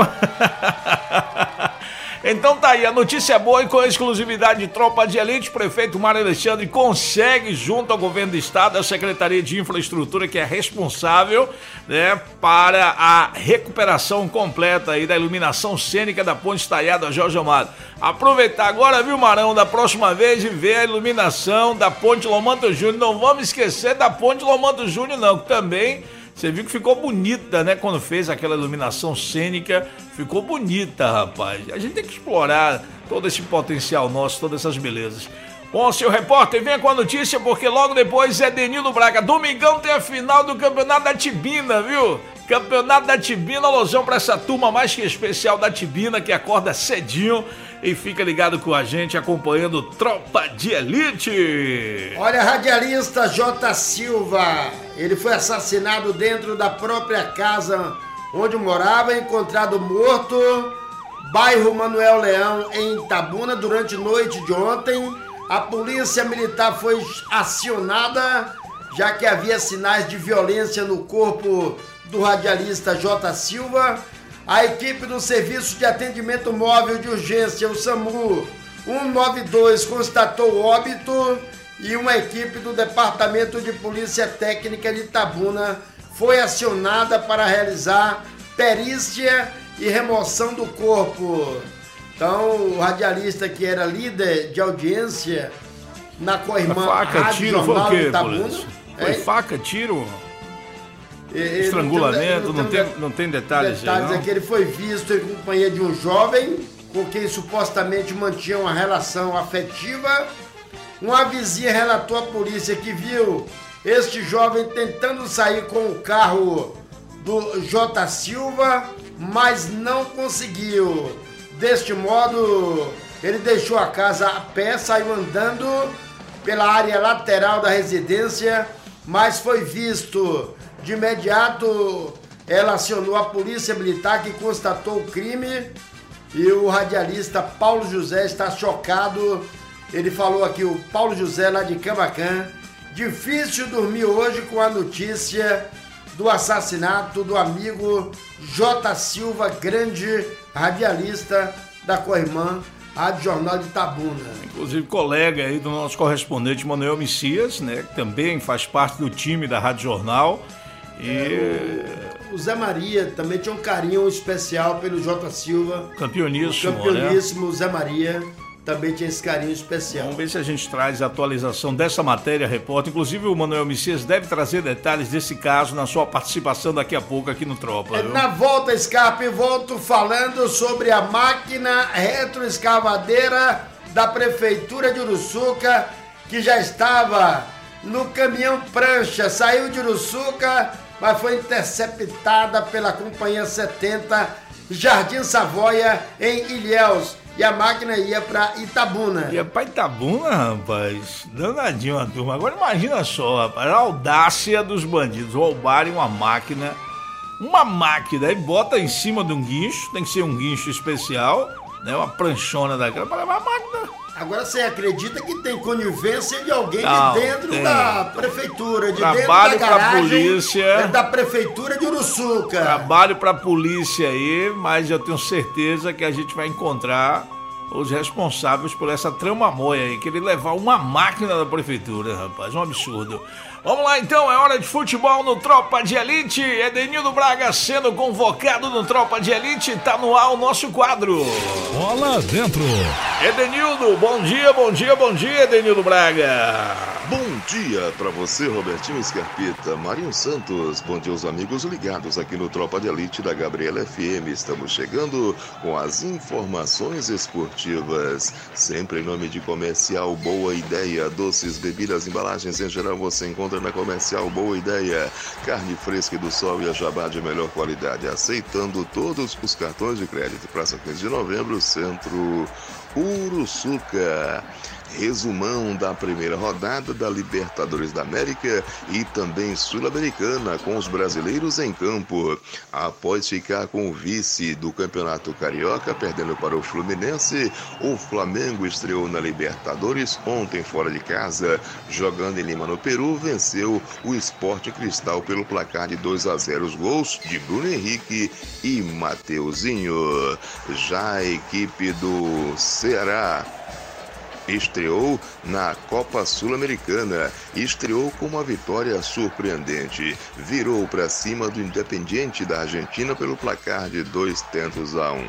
[SPEAKER 4] Então tá aí, a notícia é boa e com a exclusividade de Tropa de Elite, o prefeito Mário Alexandre consegue, junto ao governo do estado, a Secretaria de Infraestrutura, que é responsável, né, para a recuperação completa aí da iluminação cênica da ponte estaiada Jorge Amado. Aproveitar agora, viu, Marão, da próxima vez e ver a iluminação da ponte Lomanto Júnior. Não vamos esquecer da ponte Lomanto Júnior, não, que também... Você viu que ficou bonita, né? Quando fez aquela iluminação cênica, ficou bonita, rapaz. A gente tem que explorar todo esse potencial nosso, todas essas belezas. Bom, seu repórter, venha com a notícia, porque logo depois é Denildo Braga. Domingão tem a final do Campeonato da Tibina, viu? Campeonato da Tibina, alusão para essa turma mais que especial da Tibina, que acorda cedinho e fica ligado com a gente, acompanhando Tropa de Elite.
[SPEAKER 2] Olha, radialista J. Silva, ele foi assassinado dentro da própria casa onde morava, encontrado morto, bairro Manuel Leão, em Itabuna, durante a noite de ontem. A polícia militar foi acionada, já que havia sinais de violência no corpo do radialista J. Silva. A equipe do Serviço de Atendimento Móvel de Urgência, o SAMU cento e noventa e dois, constatou óbito, e uma equipe do Departamento de Polícia Técnica de Itabuna foi acionada para realizar perícia e remoção do corpo. Então, o radialista que era líder de audiência na Coirmã Rádio Jornal de Itabuna.
[SPEAKER 4] Foi faca, tiro? Estrangulamento, não tem, não, tem, não tem detalhes, detalhes aí, não?
[SPEAKER 2] É que ele foi visto em companhia de um jovem com quem supostamente mantinha uma relação afetiva. Uma vizinha relatou à polícia que viu este jovem tentando sair com o carro do J. Silva, mas não conseguiu. Deste modo, ele deixou a casa a pé, saiu andando pela área lateral da residência, mas foi visto. De imediato, ela acionou a polícia militar, que constatou o crime, e o radialista Paulo José está chocado. Ele falou aqui, o Paulo José, lá de Camacan: difícil dormir hoje com a notícia do assassinato do amigo J. Silva, grande radialista da Coirmã, Rádio Jornal de Itabuna.
[SPEAKER 4] Inclusive colega aí do nosso correspondente Manuel Messias, né, que também faz parte do time da Rádio Jornal. E
[SPEAKER 2] é, o, o Zé Maria também tinha um carinho especial pelo J. Silva.
[SPEAKER 4] Campeoníssimo,
[SPEAKER 2] o campeoníssimo, né? Zé Maria também tinha esse carinho especial.
[SPEAKER 4] Vamos ver se a gente traz a atualização dessa matéria, repórter. Inclusive o Manuel Messias deve trazer detalhes desse caso na sua participação daqui a pouco aqui no Tropa.
[SPEAKER 2] É, na volta, Scarpe, volto falando sobre a máquina retroescavadeira da Prefeitura de Uruçuca, que já estava no caminhão prancha, saiu de Uruçuca, mas foi interceptada pela Companhia setenta, Jardim Savoia, em Ilhéus. E a máquina ia pra Itabuna.
[SPEAKER 4] Ia pra Itabuna, rapaz? Danadinho a turma. Agora imagina só, rapaz, a audácia dos bandidos roubarem uma máquina, uma máquina, e bota em cima de um guincho, tem que ser um guincho especial, né? Uma pranchona daquela pra levar a máquina.
[SPEAKER 2] Agora você acredita que tem conivência de alguém
[SPEAKER 4] Não,
[SPEAKER 2] de dentro
[SPEAKER 4] tem.
[SPEAKER 2] da prefeitura, de
[SPEAKER 4] Trabalho
[SPEAKER 2] dentro da garagem
[SPEAKER 4] pra polícia,
[SPEAKER 2] da prefeitura de Uruçuca.
[SPEAKER 4] Trabalho pra polícia aí, mas eu tenho certeza que a gente vai encontrar os responsáveis por essa trama moia aí, querer levar uma máquina da prefeitura, rapaz, um absurdo. Vamos lá então, é hora de futebol no Tropa de Elite. Edenildo Braga sendo convocado no Tropa de Elite, tá no ar o nosso quadro.
[SPEAKER 1] Bola dentro.
[SPEAKER 4] Edenildo, bom dia, bom dia, bom dia, Edenildo Braga.
[SPEAKER 8] Bom dia pra você, Robertinho Scarpita, Marinho Santos, bom dia aos amigos ligados aqui no Tropa de Elite da Gabriela F M. Estamos chegando com as informações esportivas, sempre em nome de Comercial Boa Ideia, doces, bebidas, embalagens em geral você encontra na Comercial Boa Ideia, carne fresca do sol e a jabá de melhor qualidade, aceitando todos os cartões de crédito. Praça quinze de novembro, Centro Uruçuca. Resumão da primeira rodada da Libertadores da América e também Sul-Americana, com os brasileiros em campo. Após ficar com o vice do Campeonato Carioca, perdendo para o Fluminense, o Flamengo estreou na Libertadores ontem fora de casa, jogando em Lima, no Peru, venceu o Sport Cristal pelo placar de dois a zero, os gols de Bruno Henrique e Mateuzinho. Já a equipe do Ceará estreou na Copa Sul-Americana, estreou com uma vitória surpreendente, virou para cima do Independiente da Argentina pelo placar de dois tentos a um.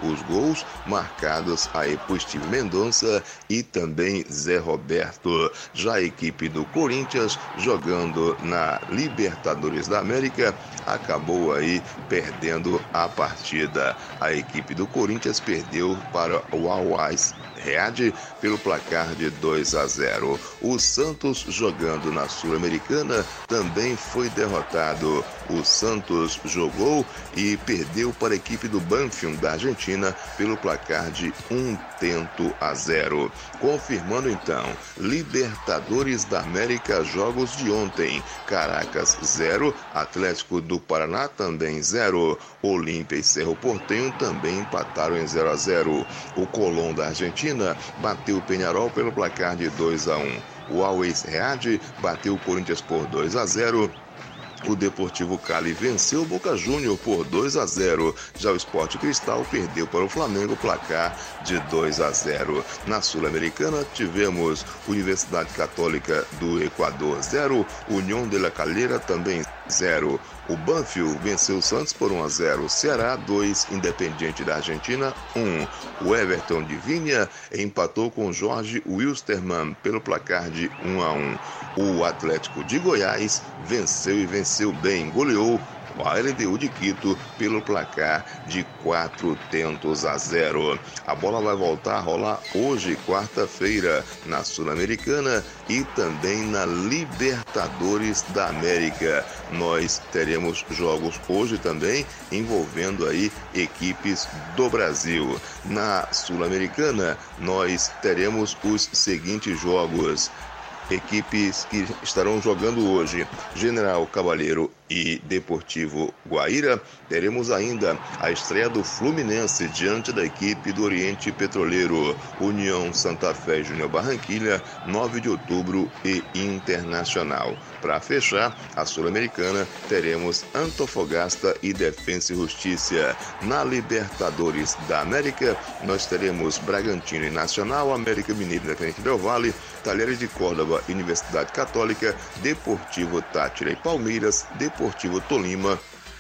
[SPEAKER 8] Os gols marcados aí por Steve Mendonça e também Zé Roberto. Já a equipe do Corinthians, jogando na Libertadores da América, acabou aí perdendo a partida. A equipe do Corinthians perdeu para o Al-Wais Read pelo placar de dois a zero. O Santos, jogando na Sul-Americana, também foi derrotado. O Santos jogou e perdeu para a equipe do Banfield da Argentina pelo placar de um tento a zero. Confirmando então, Libertadores da América, jogos de ontem: Caracas zero, Atlético do Paraná também zero, Olímpia e Cerro Porteño também empataram em zero a zero. O Colón da Argentina bateu o Peñarol pelo placar de dois a um. O Al-Wais Read bateu o Corinthians por dois a zero. O Deportivo Cali venceu o Boca Júnior por dois a zero. Já o Sport Cristal perdeu para o Flamengo placar de dois a zero. Na Sul-Americana tivemos Universidade Católica do Equador zero, União de la Calera também zero. O Banfield venceu o Santos por um a zero. Ceará dois, Independiente da Argentina um. O Everton de Vinha empatou com Jorge Wilstermann pelo placar de um a um. O Atlético de Goiás venceu e venceu bem, goleou o A L D U de Quito pelo placar de quatro tentos a zero. A bola vai voltar a rolar hoje, quarta-feira, na Sul-Americana e também na Libertadores da América. Nós teremos jogos hoje também envolvendo aí equipes do Brasil. Na Sul-Americana, nós teremos os seguintes jogos. Equipes que estarão jogando hoje: General Cavalheiro e Deportivo Guaíra. Teremos ainda a estreia do Fluminense diante da equipe do Oriente Petroleiro. União Santa Fé Júnior Barranquilha, nove de outubro e Internacional. Para fechar a Sul-Americana, teremos Antofagasta e Defensa e Justiça. Na Libertadores da América, nós teremos Bragantino e Nacional, América Mineiro e Independente Del Valle, Talheres de Córdoba e Universidade Católica, Deportivo Táchira e Palmeiras, Deportivo Tolima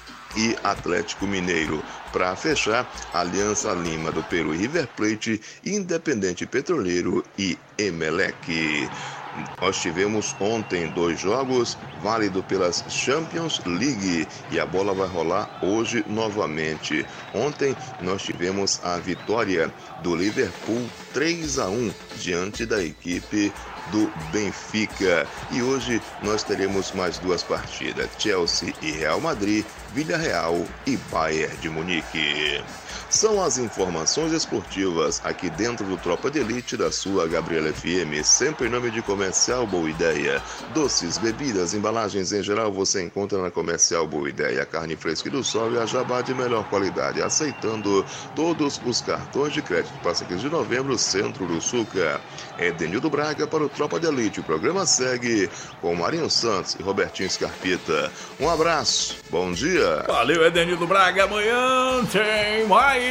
[SPEAKER 8] e Atlético Mineiro. Para fechar, Aliança Lima do Peru e River Plate, Independente Petroleiro e Emelec. Nós tivemos ontem dois jogos válidos pelas Champions League e a bola vai rolar hoje novamente. Ontem nós tivemos a vitória do Liverpool três a um diante da equipe do Benfica. E hoje nós teremos mais duas partidas: Chelsea e Real Madrid, Villarreal e Bayern de Munique. São as informações esportivas aqui dentro do Tropa de Elite da sua Gabriela F M, sempre em nome de Comercial Boa Ideia. Doces, bebidas, embalagens em geral você encontra na Comercial Boa Ideia. Carne fresca do sol e a jabá de melhor qualidade, aceitando todos os cartões de crédito. Passa aqui de novembro, Centro do Suca. Edenildo Braga para o Tropa de Elite. O programa segue com Marinho Santos e Robertinho Scarpita. Um abraço, bom dia.
[SPEAKER 4] Valeu, Edenildo Braga. Amanhã tem mais.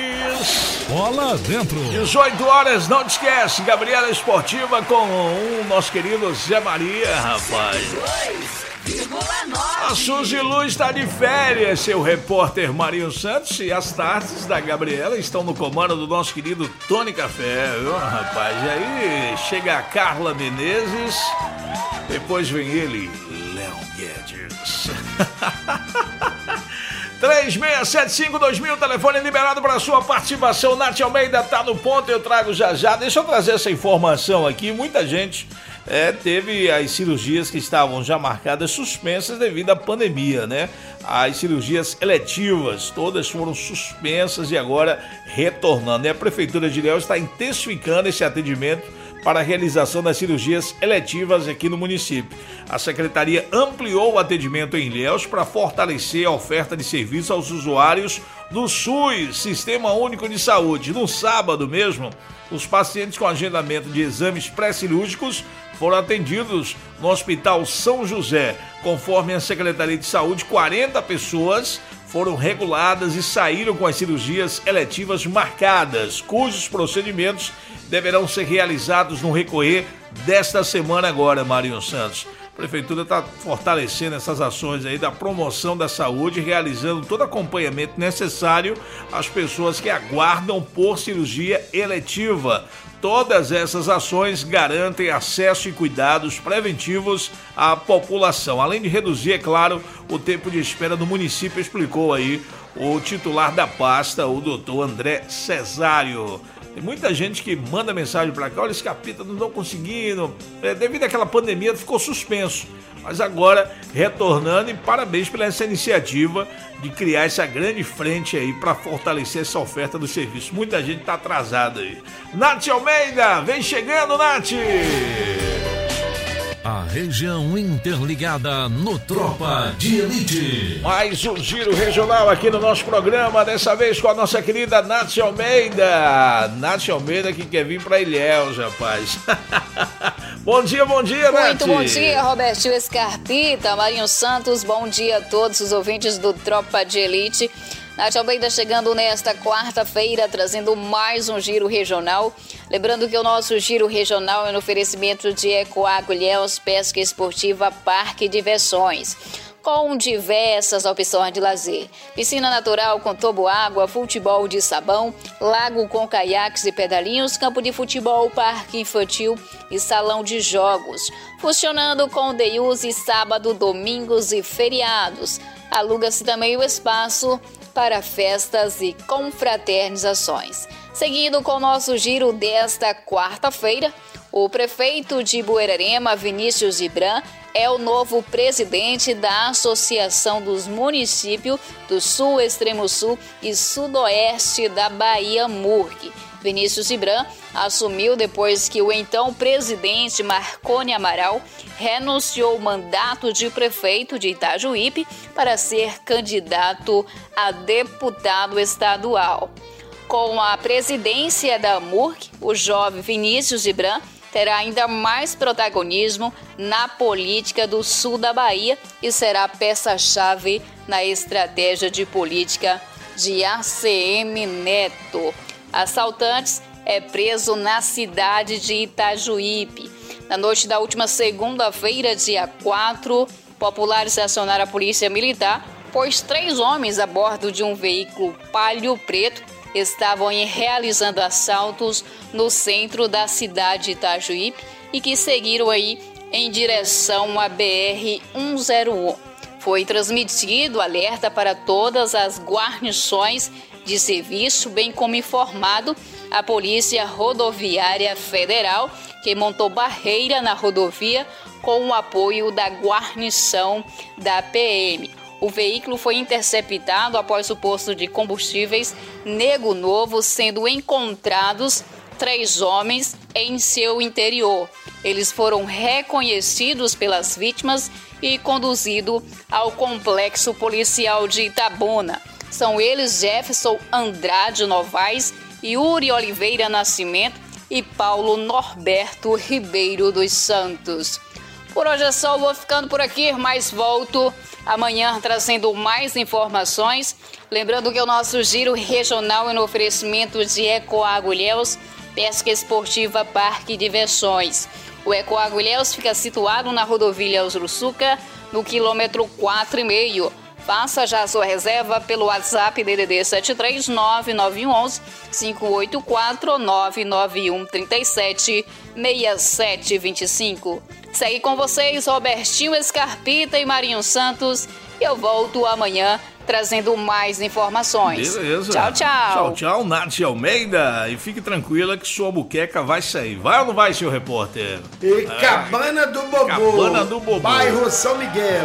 [SPEAKER 1] Bola dentro.
[SPEAKER 4] dezoito horas, não te esquece, Gabriela Esportiva com o nosso querido Zé Maria, rapaz. A Suzy Lu está de férias, seu repórter Marinho Santos, e as tardes da Gabriela estão no comando do nosso querido Tony Café, viu, rapaz? E aí chega a Carla Menezes, depois vem ele, Léo Guedes. três seis sete cinco dois mil, telefone liberado para sua participação. Nath Almeida tá no ponto, eu trago já já. Deixa eu trazer essa informação aqui. Muita gente é, teve as cirurgias que estavam já marcadas suspensas devido à pandemia, né? As cirurgias eletivas, todas foram suspensas e agora retornando. E a Prefeitura de Ilhéus está intensificando esse atendimento para a realização das cirurgias eletivas aqui no município. A Secretaria ampliou o atendimento em Ilhéus para fortalecer a oferta de serviço aos usuários do SUS, Sistema Único de Saúde. No sábado mesmo, os pacientes com agendamento de exames pré-cirúrgicos foram atendidos no Hospital São José. Conforme a Secretaria de Saúde, quarenta pessoas foram reguladas e saíram com as cirurgias eletivas marcadas, cujos procedimentos deverão ser realizados no recorrer desta semana agora, Marinho Santos. Prefeitura está fortalecendo essas ações aí da promoção da saúde, realizando todo acompanhamento necessário às pessoas que aguardam por cirurgia eletiva. Todas essas ações garantem acesso e cuidados preventivos à população, além de reduzir, é claro, o tempo de espera do município, explicou aí o titular da pasta, o doutor André Cesário. Tem muita gente que manda mensagem para cá, olha, esse capítulo não estão conseguindo, é, devido àquela pandemia ficou suspenso, mas agora retornando, e parabéns pela essa iniciativa de criar essa grande frente aí para fortalecer essa oferta do serviço. Muita gente está atrasada aí. Nath Almeida, vem chegando, Nath!
[SPEAKER 1] A região interligada no Tropa de Elite.
[SPEAKER 4] Mais um giro regional aqui no nosso programa, dessa vez com a nossa querida Nath Almeida. Nath Almeida que quer vir para Ilhéus, rapaz. Bom dia, bom dia, Nath.
[SPEAKER 9] Muito bom dia, Robertinho Scarpita, Marinho Santos, bom dia a todos os ouvintes do Tropa de Elite. Nath Almeida chegando nesta quarta-feira, trazendo mais um giro regional. Lembrando que o nosso giro regional é no oferecimento de Ecoagro Ilhéus, Pesca Esportiva, Parque Diversões, com diversas opções de lazer. Piscina natural com toboágua, futebol de sabão, lago com caiaques e pedalinhos, campo de futebol, parque infantil e salão de jogos. Funcionando com day use sábado, domingos e feriados. Aluga-se também o espaço para festas e confraternizações. Seguindo com o nosso giro desta quarta-feira, o prefeito de Buerarema, Vinícius Gibran, é o novo presidente da Associação dos Municípios do Sul, Extremo Sul e Sudoeste da Bahia, MURG. Vinícius Gibran assumiu depois que o então presidente Marconi Amaral renunciou ao mandato de prefeito de Itajuípe para ser candidato a deputado estadual. Com a presidência da MURG, o jovem Vinícius Gibran terá ainda mais protagonismo na política do sul da Bahia e será peça-chave na estratégia de política de A C M Neto. Assaltantes é preso na cidade de Itajuípe. Na noite da última segunda-feira, dia quatro, populares acionaram a polícia militar, pois três homens a bordo de um veículo Palio Preto estavam realizando assaltos no centro da cidade de Itajuípe e que seguiram aí em direção à B R cento e um. Foi transmitido alerta para todas as guarnições de serviço, bem como informado a Polícia Rodoviária Federal, que montou barreira na rodovia com o apoio da guarnição da P M. O veículo foi interceptado após o posto de combustíveis Nego Novo, sendo encontrados três homens em seu interior. Eles foram reconhecidos pelas vítimas e conduzidos ao complexo policial de Itabuna. São eles Jefferson Andrade Novaes, Yuri Oliveira Nascimento e Paulo Norberto Ribeiro dos Santos. Por hoje é só, vou ficando por aqui, mas volto amanhã trazendo mais informações. Lembrando que o nosso giro regional é no oferecimento de Ecoagro Ilhéus, Pesca Esportiva, Parque Diversões. O Ecoagro Ilhéus fica situado na rodovia Ilhéus Uruçuca, no quilômetro quatro e meio. Faça já a sua reserva pelo WhatsApp D D D sete três nove nove um um cinco oito quatro nove nove um três sete seis sete dois cinco. Segue com vocês Robertinho Scarpita e Marinho Santos e eu volto amanhã trazendo mais informações.
[SPEAKER 4] Beleza.
[SPEAKER 9] Tchau, tchau.
[SPEAKER 4] Tchau, tchau, Nath Almeida. E fique tranquila que sua buqueca vai sair. Vai ou não vai, seu repórter?
[SPEAKER 2] E Cabana do Bobo.
[SPEAKER 4] Cabana do Bobo.
[SPEAKER 2] Bairro São Miguel.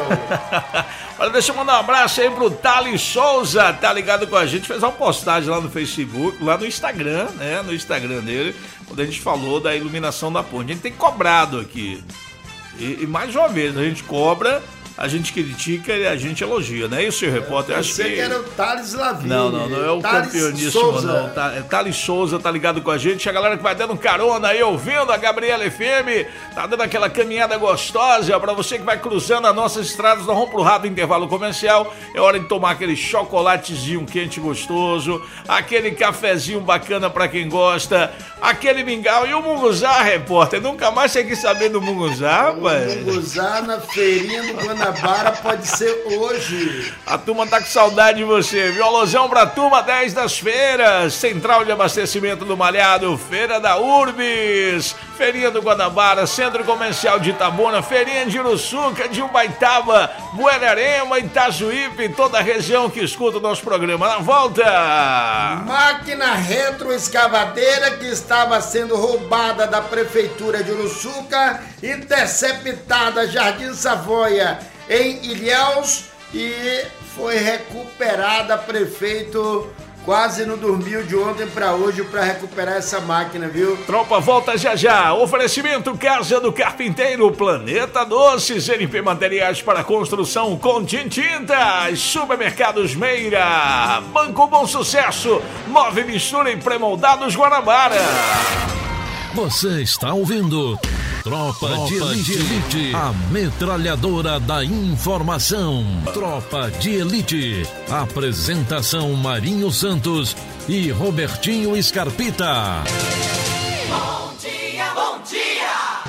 [SPEAKER 4] Olha, deixa eu mandar um abraço aí pro Thales Souza, tá ligado com a gente, fez uma postagem lá no Facebook, lá no Instagram, né, no Instagram dele, quando a gente falou da iluminação da ponte. A gente tem cobrado aqui, e, e mais uma vez, a gente cobra a gente critica e a gente elogia, não é isso, seu repórter?
[SPEAKER 2] Eu
[SPEAKER 4] Acho
[SPEAKER 2] sei
[SPEAKER 4] que...
[SPEAKER 2] que era o Thales Lavigne.
[SPEAKER 4] Não, não, não é o
[SPEAKER 2] Thales
[SPEAKER 4] campeoníssimo,
[SPEAKER 2] Souza.
[SPEAKER 4] não. Tá, é Thales Souza, tá ligado com a gente. A galera que vai dando carona aí, ouvindo a Gabriela F M, tá dando aquela caminhada gostosa. Pra você que vai cruzando as nossas estradas, nós vamos pro rápido intervalo comercial. É hora de tomar aquele chocolatezinho quente gostoso, aquele cafezinho bacana pra quem gosta, aquele mingau e o munguzá, repórter. Nunca mais você quis saber do munguzá, rapaz.
[SPEAKER 2] O munguzá na feirinha do Guanabara pode ser hoje.
[SPEAKER 4] A turma tá com saudade de você, viu? Alôzão pra turma, dez das feiras, Central de Abastecimento do Malhado, Feira da Urbis, Feirinha do Guanabara, Centro Comercial de Itabuna, Feirinha de Uruçuca, de Ubaitaba, Buerarema, Itajuípe, toda a região que escuta o nosso programa. Na volta!
[SPEAKER 2] Máquina retroescavadeira que estava sendo roubada da Prefeitura de Uruçuca, interceptada Jardim Savoia em Ilhéus e foi recuperada. Prefeito quase não dormiu de ontem para hoje para recuperar essa máquina, viu?
[SPEAKER 4] Tropa volta já já. Oferecimento Casa do Carpinteiro, Planeta Doces, N P Materiais para Construção com Tintintas, Supermercados Meira, Banco Bom Sucesso, Move Mistura e Premoldados Guanabara.
[SPEAKER 1] Você está ouvindo Tropa, Tropa de, Elite, de Elite, a metralhadora da informação. Tropa de Elite. Apresentação Marinho Santos e Robertinho Scarpita.
[SPEAKER 3] Bom dia, bom dia!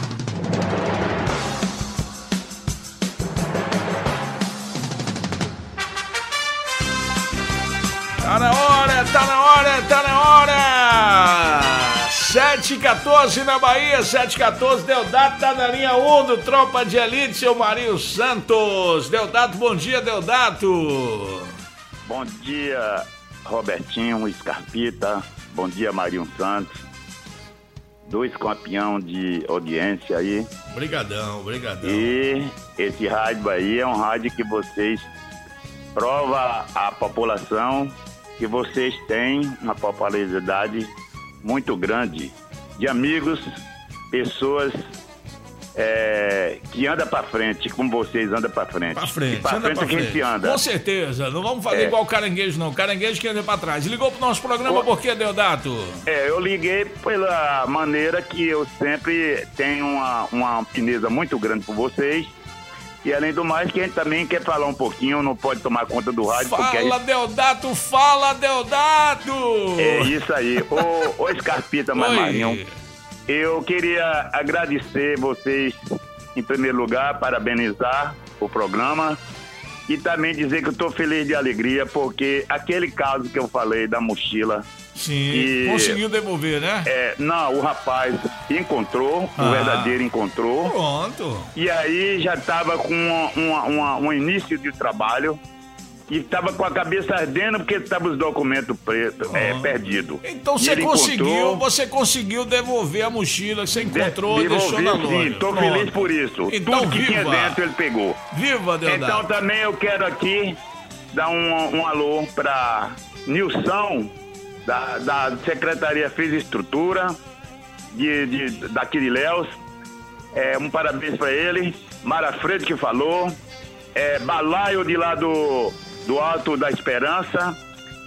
[SPEAKER 4] Tá na hora, tá na hora, tá na hora! sete e quatorze na Bahia, sete e quatorze, Deodato tá na linha um do Tropa de Elite, seu Marinho Santos. Deodato, bom dia, Deodato.
[SPEAKER 10] Bom dia, Robertinho Scarpita, bom dia, Marinho Santos. Dois campeão de audiência aí.
[SPEAKER 4] Obrigadão, obrigadão.
[SPEAKER 10] E esse rádio aí é um rádio que vocês provam à população que vocês têm uma popularidade muito grande de amigos, pessoas é, que andam pra frente, como vocês andam pra frente.
[SPEAKER 4] Pra frente,
[SPEAKER 10] e pra
[SPEAKER 4] anda
[SPEAKER 10] frente
[SPEAKER 4] pra
[SPEAKER 10] é que a
[SPEAKER 4] frente.
[SPEAKER 10] gente anda.
[SPEAKER 4] Com certeza, não vamos fazer
[SPEAKER 10] É.
[SPEAKER 4] igual o caranguejo não, caranguejo que anda pra trás. Ligou pro nosso programa
[SPEAKER 10] Ô.
[SPEAKER 4] por quê, Deodato?
[SPEAKER 10] É, eu liguei pela maneira que eu sempre tenho uma, uma fineza muito grande por vocês. E além do mais, que a gente também quer falar um pouquinho, não pode tomar conta do rádio.
[SPEAKER 4] Fala,
[SPEAKER 10] porque a gente...
[SPEAKER 4] Deodato, fala, Deodato!
[SPEAKER 10] É isso aí. Ô, ô Scarpita,
[SPEAKER 4] Oi.
[SPEAKER 10] Marinho, eu queria agradecer vocês, em primeiro lugar, parabenizar o programa e também dizer que eu tô feliz de alegria, porque aquele caso que eu falei da mochila...
[SPEAKER 4] Sim,
[SPEAKER 10] que,
[SPEAKER 4] conseguiu devolver, né?
[SPEAKER 10] É, não, o rapaz encontrou,
[SPEAKER 4] Ah.
[SPEAKER 10] o verdadeiro encontrou.
[SPEAKER 4] Pronto.
[SPEAKER 10] E aí já estava com uma, uma, uma, um início de trabalho e estava com a cabeça ardendo porque estava os documentos pretos, é, perdidos.
[SPEAKER 4] Então
[SPEAKER 10] E
[SPEAKER 4] você
[SPEAKER 10] ele
[SPEAKER 4] conseguiu,
[SPEAKER 10] encontrou,
[SPEAKER 4] você conseguiu devolver a mochila que você encontrou
[SPEAKER 10] de-
[SPEAKER 4] e deixou na
[SPEAKER 10] devolver,
[SPEAKER 4] loja.
[SPEAKER 10] sim, tô
[SPEAKER 4] Pronto.
[SPEAKER 10] feliz por isso.
[SPEAKER 4] Então
[SPEAKER 10] Tudo que tinha
[SPEAKER 4] viva.
[SPEAKER 10] dentro ele pegou.
[SPEAKER 4] Viva, Deodato.
[SPEAKER 10] Então também eu quero aqui dar um, um alô para Nilson, da, da Secretaria Fez Estrutura, de, de, daqui de Léus. É, um parabéns para ele. Mara Freire que falou. É, Balaio de lá do, do Alto da Esperança.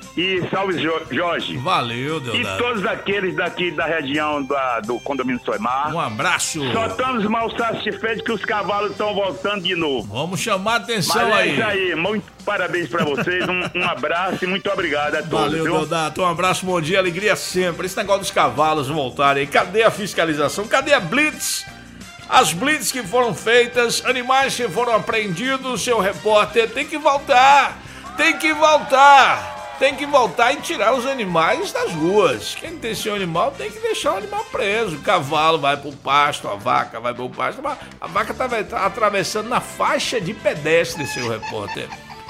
[SPEAKER 10] E salve Jo- Jorge.
[SPEAKER 4] Valeu,
[SPEAKER 10] E
[SPEAKER 4] Deodato.
[SPEAKER 10] todos aqueles daqui da região da, do condomínio Soimar.
[SPEAKER 4] Um abraço.
[SPEAKER 10] Só estamos mal satisfeitos que os cavalos estão voltando de novo.
[SPEAKER 4] Vamos chamar a atenção
[SPEAKER 10] Mas é
[SPEAKER 4] aí.
[SPEAKER 10] isso aí, muito parabéns pra vocês, um, um abraço e muito obrigado a todos.
[SPEAKER 4] Valeu,
[SPEAKER 10] viu?
[SPEAKER 4] Deodato. Um abraço, bom dia, alegria sempre. Esse negócio dos cavalos voltarem. Cadê a fiscalização? Cadê a blitz? As blitz que foram feitas, animais que foram apreendidos, seu repórter, tem que voltar. Tem que voltar. Tem que voltar e tirar os animais das ruas. Quem tem seu animal tem que deixar o animal preso. O cavalo vai pro pasto, a vaca vai pro pasto. mas A vaca tá atravessando na faixa de pedestre, seu repórter.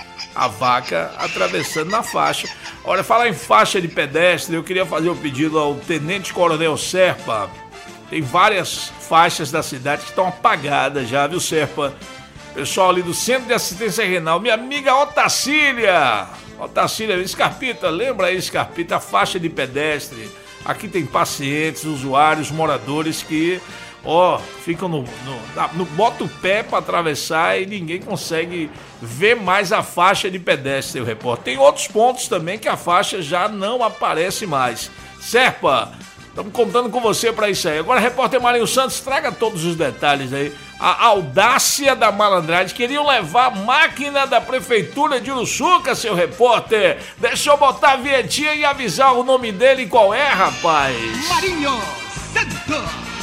[SPEAKER 4] A vaca atravessando na faixa. Olha, falar em faixa de pedestre, eu queria fazer um pedido ao Tenente Coronel Serpa. Tem várias faixas da cidade que estão apagadas já, viu, Serpa? Pessoal ali do Centro de Assistência Renal, minha amiga Otacília. Otacília, Scarpita, lembra aí, Scarpita, a faixa de pedestre. Aqui tem pacientes, usuários, moradores que ó, ficam no, no, no... Bota o pé pra atravessar e ninguém consegue ver mais a faixa de pedestre, seu repórter. Tem outros pontos também que a faixa já não aparece mais. Serpa, estamos contando com você para isso aí. Agora, repórter Marinho Santos, traga todos os detalhes aí. A audácia da malandragem. Queriam levar a máquina da prefeitura de Uruçuca, seu repórter. Deixa eu botar a vinhetinha e avisar o nome dele qual é, rapaz.
[SPEAKER 3] Marinho Santos.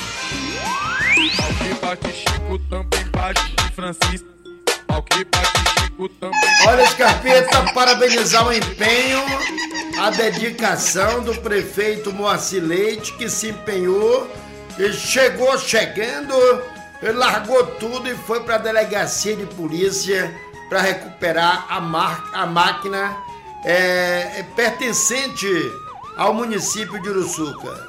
[SPEAKER 3] Ao que bate Chico, também bate Francisco. Ao que bate Chico, também.
[SPEAKER 2] Olha, Scarpeta, parabenizar o empenho, a dedicação do prefeito Moacir Leite, que se empenhou e chegou chegando, largou tudo e foi para a delegacia de polícia para recuperar a, mar, a máquina é, pertencente ao município de Uruçuca.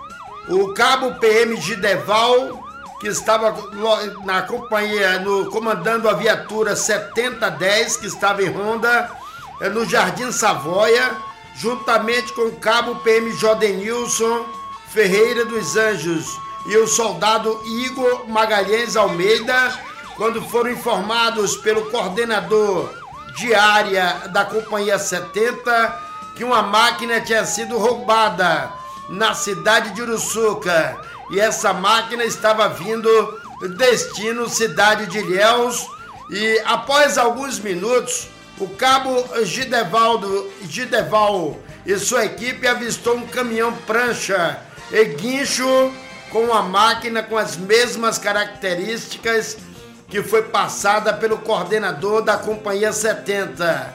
[SPEAKER 2] O cabo P M Gideval, que estava na companhia, no, comandando a viatura setenta dez, que estava em ronda no Jardim Savoia, juntamente com o cabo P M Jodenilson Ferreira dos Anjos e o soldado Igor Magalhães Almeida, quando foram informados pelo coordenador de área da companhia setenta que uma máquina tinha sido roubada na cidade de Uruçuca. E essa máquina estava vindo destino cidade de Ilhéus. E após alguns minutos, o cabo Gidevaldo, Gideval e sua equipe avistou um caminhão prancha e guincho com uma máquina com as mesmas características que foi passada pelo coordenador da companhia setenta.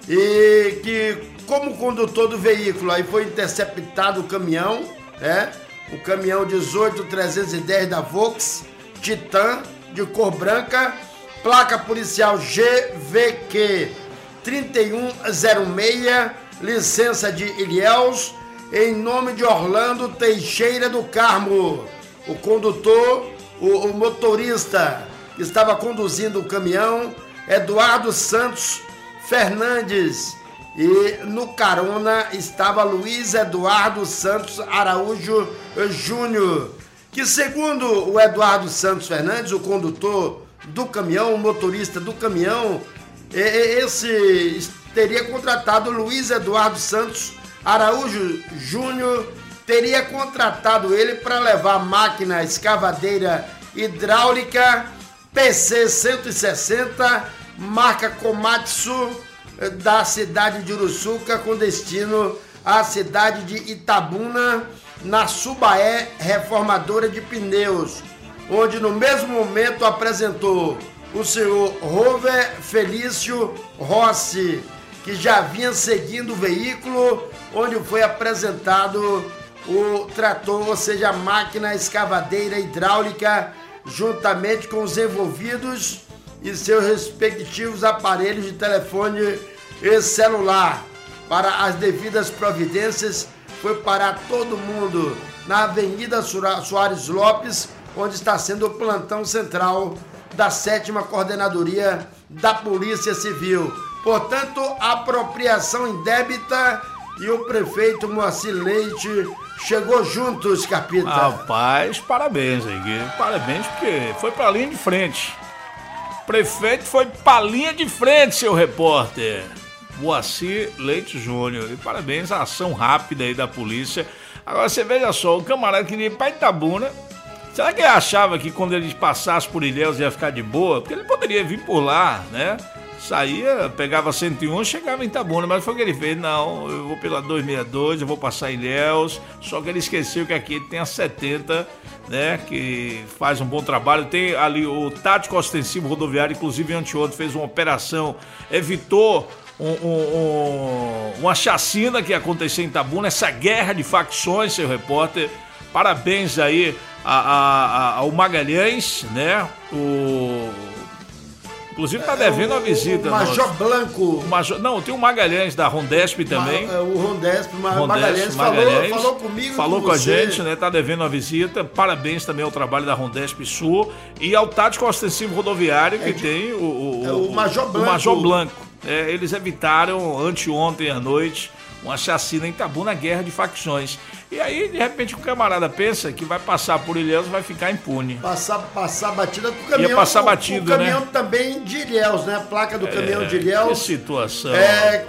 [SPEAKER 2] E que, como condutor do veículo, aí foi interceptado o caminhão, né? O caminhão dezoito trezentos e dez da Vox Titan, de cor branca, placa policial G V Q trinta e um zero seis, licença de Ilhéus, em nome de Orlando Teixeira do Carmo. O condutor, o, o motorista que estava conduzindo o caminhão, Eduardo Santos Fernandes. E no carona estava Luiz Eduardo Santos Araújo Júnior, que, segundo o Eduardo Santos Fernandes, o condutor do caminhão, o motorista do caminhão, esse teria contratado Luiz Eduardo Santos Araújo Júnior, teria contratado ele para levar a máquina escavadeira hidráulica P C cento e sessenta, marca Komatsu, da cidade de Uruçuca, com destino à cidade de Itabuna, na Subaé Reformadora de Pneus, onde no mesmo momento apresentou o senhor Rover Felício Rossi, que já vinha seguindo o veículo, onde foi apresentado o trator, ou seja, a máquina escavadeira hidráulica, juntamente com os envolvidos e seus respectivos aparelhos de telefone e celular. Para as devidas providências, foi parar todo mundo na Avenida Soares Lopes, onde está sendo o plantão central da sétima Coordenadoria da Polícia Civil. Portanto, apropriação indébita, e o prefeito Moacir Leite chegou junto, Scarpeta.
[SPEAKER 4] Rapaz, parabéns aí, parabéns, porque foi pra linha de frente. Prefeito foi pra linha de frente, seu repórter Moacir Leite Júnior. E parabéns à ação rápida aí da polícia. Agora você veja só, o camarada queria ir pra Itabuna. Será que ele achava que quando ele passasse por Ilhéus ia ficar de boa? Porque ele poderia vir por lá, né? Saía, pegava cento e um, chegava em Itabuna, mas foi o que ele fez. Não, eu vou pela duzentos e sessenta e dois, eu vou passar em Ilhéus. Só que ele esqueceu que aqui tem a setenta, né, que faz um bom trabalho. Tem ali o Tático Ostensivo Rodoviário, inclusive anteontem fez uma operação, evitou um, um, um, uma chacina que aconteceu em Itabuna, essa guerra de facções, seu repórter. Parabéns aí a, a, a, ao Magalhães, né, o... Inclusive tá devendo é, o, a visita.
[SPEAKER 2] O Major
[SPEAKER 4] nosso.
[SPEAKER 2] Blanco.
[SPEAKER 4] O Major, não, tem o Magalhães da Rondesp também.
[SPEAKER 2] Ma, o Rondesp, o
[SPEAKER 4] Rondesp
[SPEAKER 2] Magalhães,
[SPEAKER 4] Magalhães
[SPEAKER 2] falou, falou comigo.
[SPEAKER 4] Falou
[SPEAKER 2] com,
[SPEAKER 4] com
[SPEAKER 2] a
[SPEAKER 4] gente, né? Tá devendo a visita. Parabéns também ao trabalho da Rondesp Sul e ao Tático Ostensivo Rodoviário, que é de, tem o, o,
[SPEAKER 2] é o Major Blanco.
[SPEAKER 4] O Major Blanco. É, eles evitaram anteontem à noite uma chacina em Itabuna, guerra de facções. E aí, de repente, o camarada pensa que vai passar por Ilhéus e vai ficar impune.
[SPEAKER 2] Passar, passar batida com o caminhão.
[SPEAKER 4] Ia passar
[SPEAKER 2] o,
[SPEAKER 4] batido,
[SPEAKER 2] o caminhão
[SPEAKER 4] né?
[SPEAKER 2] também de Ilhéus, né? Placa do caminhão
[SPEAKER 4] É,
[SPEAKER 2] de Ilhéus.
[SPEAKER 4] Que situação.
[SPEAKER 2] É,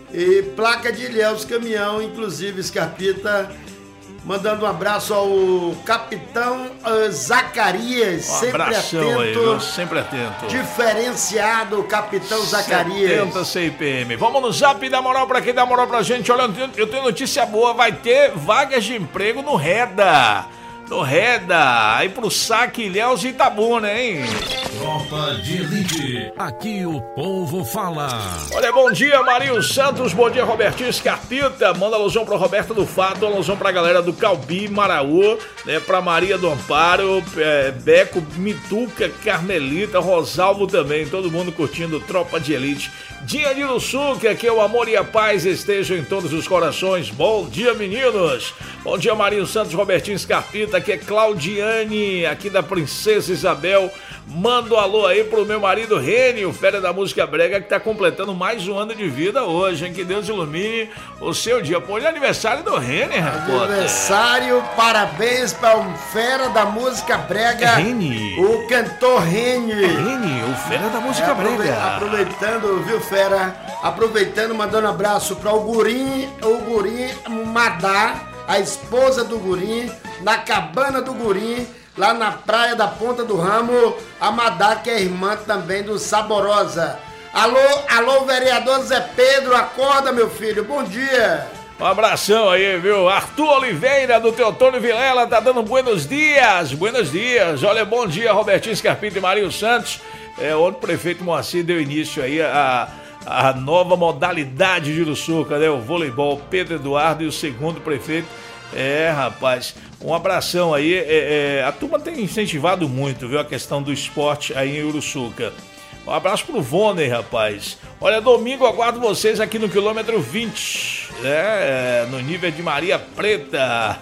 [SPEAKER 2] e placa de Ilhéus, caminhão, inclusive, Scarpita, mandando um abraço ao capitão uh, Zacarias,
[SPEAKER 4] Um
[SPEAKER 2] sempre
[SPEAKER 4] abração
[SPEAKER 2] atento.
[SPEAKER 4] aí, viu? Sempre atento.
[SPEAKER 2] Diferenciado, capitão Zacarias.
[SPEAKER 4] setenta C I P M. Vamos no zap e dar moral pra quem dá moral pra gente. Olha, eu tenho, eu tenho notícia boa. Vai ter vagas de emprego no Reda. No Reda. Aí pro Saque, Ilhéus e Itabuna, hein?
[SPEAKER 1] Tropa de Elite. Aqui o povo fala.
[SPEAKER 4] Olha, bom dia, Marinho Santos. Bom dia, Robertinho Scarpita. Manda alusão pro Roberto do Fato. Alusão pra galera do Calbi, Maraú, né? Pra Maria do Amparo, é, Beco, Mituca, Carmelita, Rosalvo também. Todo mundo curtindo Tropa de Elite. Dia de Luçuca, que o amor e a paz estejam em todos os corações. Bom dia, meninos. Bom dia, Marinho Santos, Robertinho Scarpita. Aqui é Claudiane, aqui da Princesa Isabel. Manda um alô aí pro meu marido Reni, o fera da música brega, que tá completando mais um ano de vida hoje, hein? Que Deus ilumine o seu dia. Pô, hoje é aniversário do Reni, rapaz.
[SPEAKER 2] Aniversário, parabéns para o fera da música brega.
[SPEAKER 4] Reni.
[SPEAKER 2] O cantor Reni.
[SPEAKER 4] Reni, o fera da música
[SPEAKER 2] é, aprove
[SPEAKER 4] brega.
[SPEAKER 2] Aproveitando, viu, fera? Aproveitando, mandando abraço para o Gurim, o Gurim Madá, a esposa do Gurim, na cabana do Gurim, lá na praia da Ponta do Ramo, a Madá, que é irmã também do Saborosa. Alô, alô, vereador Zé Pedro, acorda, meu filho, bom dia.
[SPEAKER 4] Um abração aí, viu? Arthur Oliveira, do Teotônio Vilela, tá dando buenos dias, buenos dias. Olha, bom dia, Robertinho Scarpita e Marinho Santos. É, ontem o prefeito Moacir deu início aí a, a nova modalidade de Uruçuca, né? O voleibol. Pedro Eduardo e o segundo prefeito. É, rapaz, um abração aí. É, é, a turma tem incentivado muito, viu, a questão do esporte aí em Uruçuca. Um abraço pro Vonner, rapaz. Olha, domingo aguardo vocês aqui no quilômetro vinte, né? É, no nível de Maria Preta.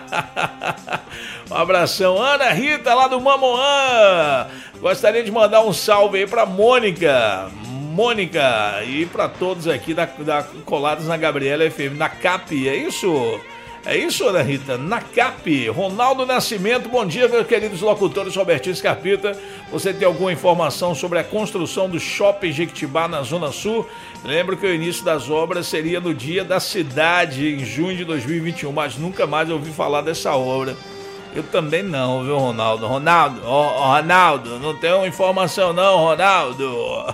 [SPEAKER 4] Um abração. Ana Rita, lá do Mamoã. Gostaria de mandar um salve aí pra Mônica. Mônica, e pra todos aqui da, da colados na Gabriela F M, na C A P, é isso? É isso, Ana Rita? Na C A P. Ronaldo Nascimento, bom dia, meus queridos locutores. Robertinho Scarpita, você tem alguma informação sobre a construção do Shopping Jequitibá na Zona Sul? Lembro que o início das obras seria no Dia da Cidade, em junho de dois mil e vinte e um, mas nunca mais ouvi falar dessa obra. Eu também não, viu, Ronaldo? Ronaldo, oh, oh, Ronaldo, não tenho informação não, Ronaldo.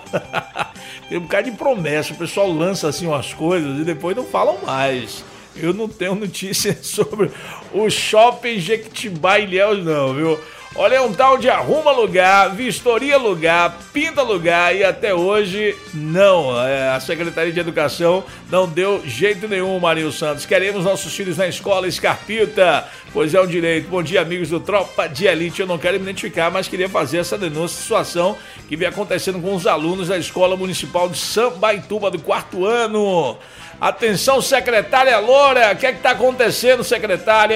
[SPEAKER 4] Tem um bocado de promessa, o pessoal lança assim umas coisas e depois não falam mais. Eu não tenho notícia sobre o Shopping Jequitibá Ilhéus não, viu? Olha, é um tal de arruma lugar, vistoria lugar, pinta lugar e até hoje não. É, a Secretaria de Educação não deu jeito nenhum, Marinho Santos. Queremos nossos filhos na escola, Scarpita, pois é um direito. Bom dia, amigos do Tropa de Elite. Eu não quero me identificar, mas queria fazer essa denúncia de situação que vem acontecendo com os alunos da Escola Municipal de Sambaituba do quarto ano. Atenção, secretária Loura, o que é que tá acontecendo, secretária?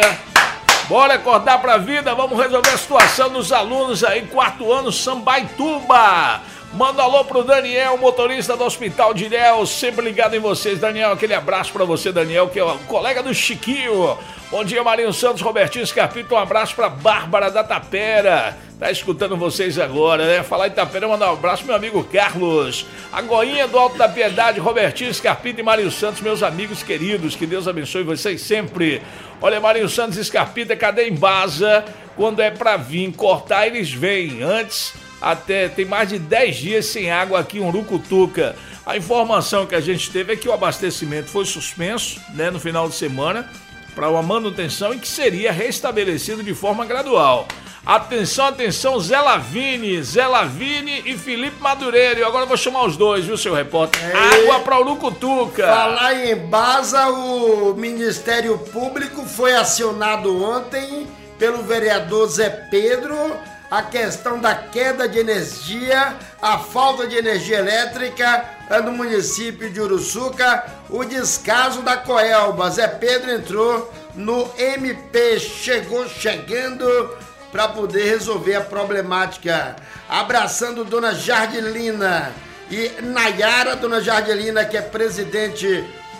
[SPEAKER 4] Bora acordar pra vida, vamos resolver a situação dos alunos aí, quarto ano, Sambaituba. Manda um alô pro Daniel, motorista do Hospital de Ilhéus, sempre ligado em vocês, Daniel. Aquele abraço pra você, Daniel, que é o colega do Chiquinho. Bom dia, Marinho Santos, Robertinho Scarpita, um abraço pra Bárbara da Tapera. Tá escutando vocês agora, né? Falar em Tapera, mandar um abraço pro meu amigo Carlos. A Goinha do Alto da Piedade, Robertinho Scarpita e Marinho Santos, meus amigos queridos, que Deus abençoe vocês sempre. Olha, Marinho Santos e Scarpita, cadê Embasa? Quando é pra vir cortar, eles vêm. Antes, até tem mais de dez dias sem água aqui em Urucutuca. A informação que a gente teve é que o abastecimento foi suspenso, né, no final de semana, para uma manutenção e que seria restabelecido de forma gradual. Atenção, atenção, Zé Lavini, Zé Lavini e Felipe Madureira. E agora eu vou chamar os dois, viu, seu repórter? É. Água para Urucutuca.
[SPEAKER 2] Falar em Embasa, o Ministério Público foi acionado ontem pelo vereador Zé Pedro. A questão da queda de energia, a falta de energia elétrica no município de Uruçuca, o descaso da Coelba. Zé Pedro entrou no M P, chegou chegando para poder resolver a problemática. Abraçando Dona Jardilina e Nayara, Dona Jardilina, que é presidente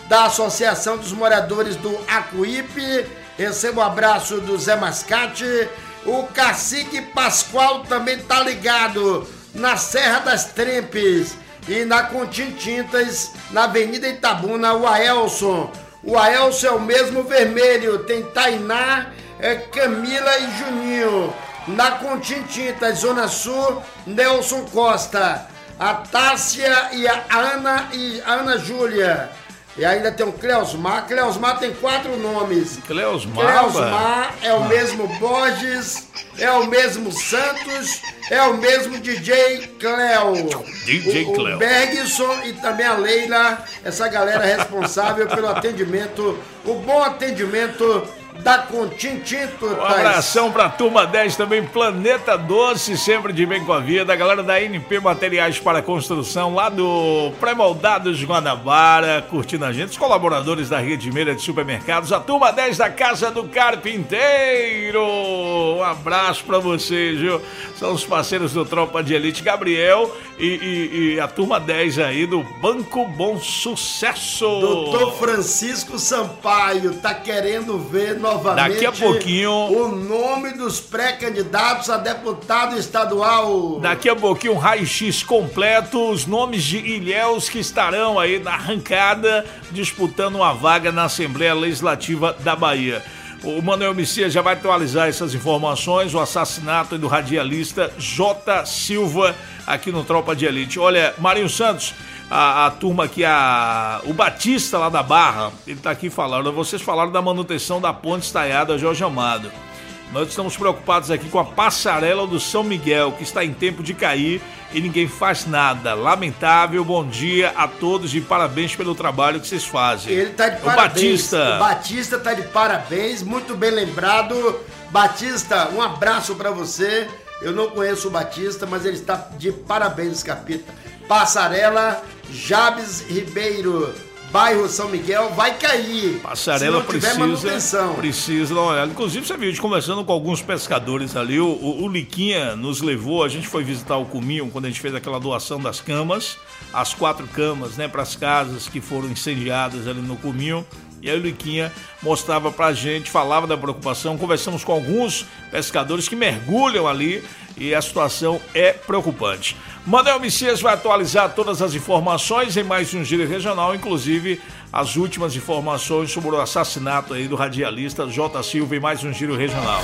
[SPEAKER 2] da Associação dos Moradores do Acuípe. Recebo o abraço do Zé Mascate. O Cacique Pascoal também tá ligado na Serra das Trempes e na Contim Tintas, na Avenida Itabuna, o Aelson. O Aelson é o mesmo vermelho, tem Tainá, é, Camila e Juninho. Na Contim Tintas, Zona Sul, Nelson Costa. A Tássia e a Ana e a Ana Júlia. E ainda tem o Cleosmar. Cleosmar tem quatro nomes.
[SPEAKER 4] Cleosmar?
[SPEAKER 2] Cleosmar é o mesmo Borges, é o mesmo Santos, é o mesmo D J Cleo.
[SPEAKER 4] D J
[SPEAKER 2] o,
[SPEAKER 4] Cleo.
[SPEAKER 2] O Bergson e também a Leila, essa galera responsável pelo atendimento, o bom atendimento da Contim Tintas.
[SPEAKER 4] Um abração pra turma dez também, Planeta Doce, sempre de bem com a vida. A galera da N P Materiais para Construção, lá do Pré-Moldados Guanabara, curtindo a gente. Os colaboradores da Rede Meira de Supermercados, a turma dez da Casa do Carpinteiro. Um abraço pra vocês, viu? São os parceiros do Tropa de Elite, Gabriel e, e, e a turma dez aí do Banco Bom Sucesso.
[SPEAKER 2] Doutor Francisco Sampaio tá querendo ver novamente
[SPEAKER 4] daqui a pouquinho
[SPEAKER 2] o nome dos pré-candidatos a deputado estadual.
[SPEAKER 4] Daqui a pouquinho um raio-x completo, os nomes de ilhéus que estarão aí na arrancada disputando uma vaga na Assembleia Legislativa da Bahia. O Manuel Messias já vai atualizar essas informações, o assassinato do radialista J. Silva aqui no Tropa de Elite. Olha, Marinho Santos, a, a turma aqui, a, o Batista lá da Barra, ele tá aqui falando, vocês falaram da manutenção da ponte estaiada Jorge Amado. Nós estamos preocupados aqui com a passarela do São Miguel, que está em tempo de cair e ninguém faz nada. Lamentável, bom dia a todos e parabéns pelo trabalho que vocês fazem.
[SPEAKER 2] Ele tá de
[SPEAKER 4] o
[SPEAKER 2] parabéns.
[SPEAKER 4] Batista.
[SPEAKER 2] O Batista tá de parabéns, muito bem lembrado. Batista, um abraço pra você. Eu não conheço o Batista, mas ele está de parabéns, Capita. Passarela Jabes Ribeiro, bairro São Miguel, vai cair.
[SPEAKER 4] Passarela precisa, precisa dar uma olhada. Inclusive, você viu, a gente conversando com alguns pescadores ali, o, o, o Liquinha nos levou, a gente foi visitar o Cuminho quando a gente fez aquela doação das camas, as quatro camas, né, para as casas que foram incendiadas ali no Cuminho. E aí o Liquinha mostrava pra gente, falava da preocupação, conversamos com alguns pescadores que mergulham ali e a situação é preocupante. Manuel Messias vai atualizar todas as informações em mais um Giro Regional, inclusive as últimas informações sobre o assassinato aí do radialista J. Silva em mais um Giro Regional.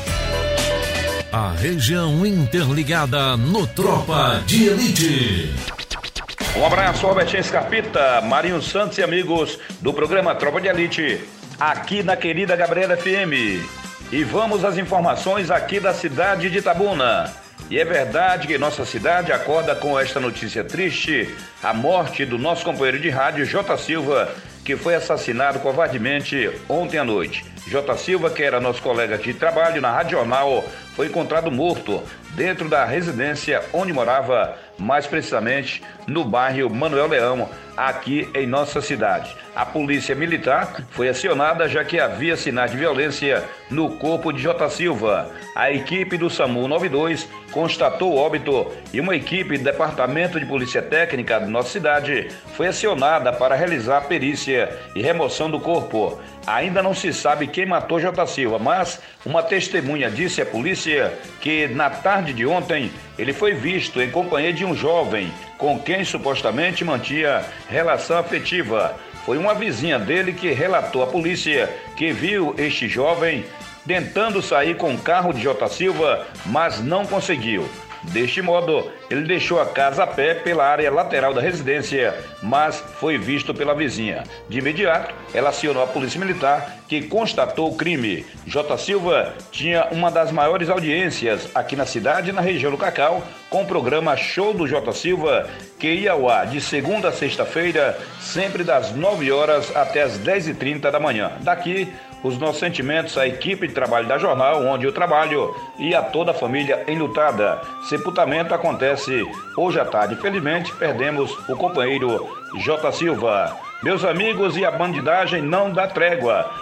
[SPEAKER 1] A região interligada no Tropa de Elite.
[SPEAKER 11] Um abraço, Robertinho Scarpita, Marinho Santos e amigos do programa Tropa de Elite, aqui na querida Gabriela F M. E vamos às informações aqui da cidade de Itabuna. E é verdade que nossa cidade acorda com esta notícia triste, a morte do nosso companheiro de rádio, J. Silva, que foi assassinado covardemente ontem à noite. J. Silva, que era nosso colega de trabalho na Rádio Jornal, foi encontrado morto dentro da residência onde morava, mais precisamente no bairro Manuel Leão, aqui em nossa cidade. A polícia militar foi acionada já que havia sinais de violência no corpo de J. Silva. A equipe do SAMU noventa e dois constatou o óbito e uma equipe do Departamento de Polícia Técnica da nossa cidade foi acionada para realizar a perícia e remoção do corpo. Ainda não se sabe quem matou J. Silva, mas uma testemunha disse à polícia que na tarde de ontem ele foi visto em companhia de um jovem com quem supostamente mantinha relação afetiva. Foi uma vizinha dele que relatou à polícia que viu este jovem tentando sair com o carro de J. Silva, mas não conseguiu. Deste modo, ele deixou a casa a pé pela área lateral da residência, mas foi visto pela vizinha. De imediato, ela acionou a polícia militar, que constatou o crime. J. Silva tinha uma das maiores audiências aqui na cidade e na região do Cacau, com o programa Show do J. Silva, que ia ao ar de segunda a sexta-feira, sempre das nove horas até as dez e trinta da manhã. Daqui, os nossos sentimentos à equipe de trabalho da Jornal, onde eu trabalho, e a toda a família enlutada. Sepultamento acontece hoje à tarde. Infelizmente, perdemos o companheiro J. Silva. Meus amigos, e a bandidagem não dá trégua.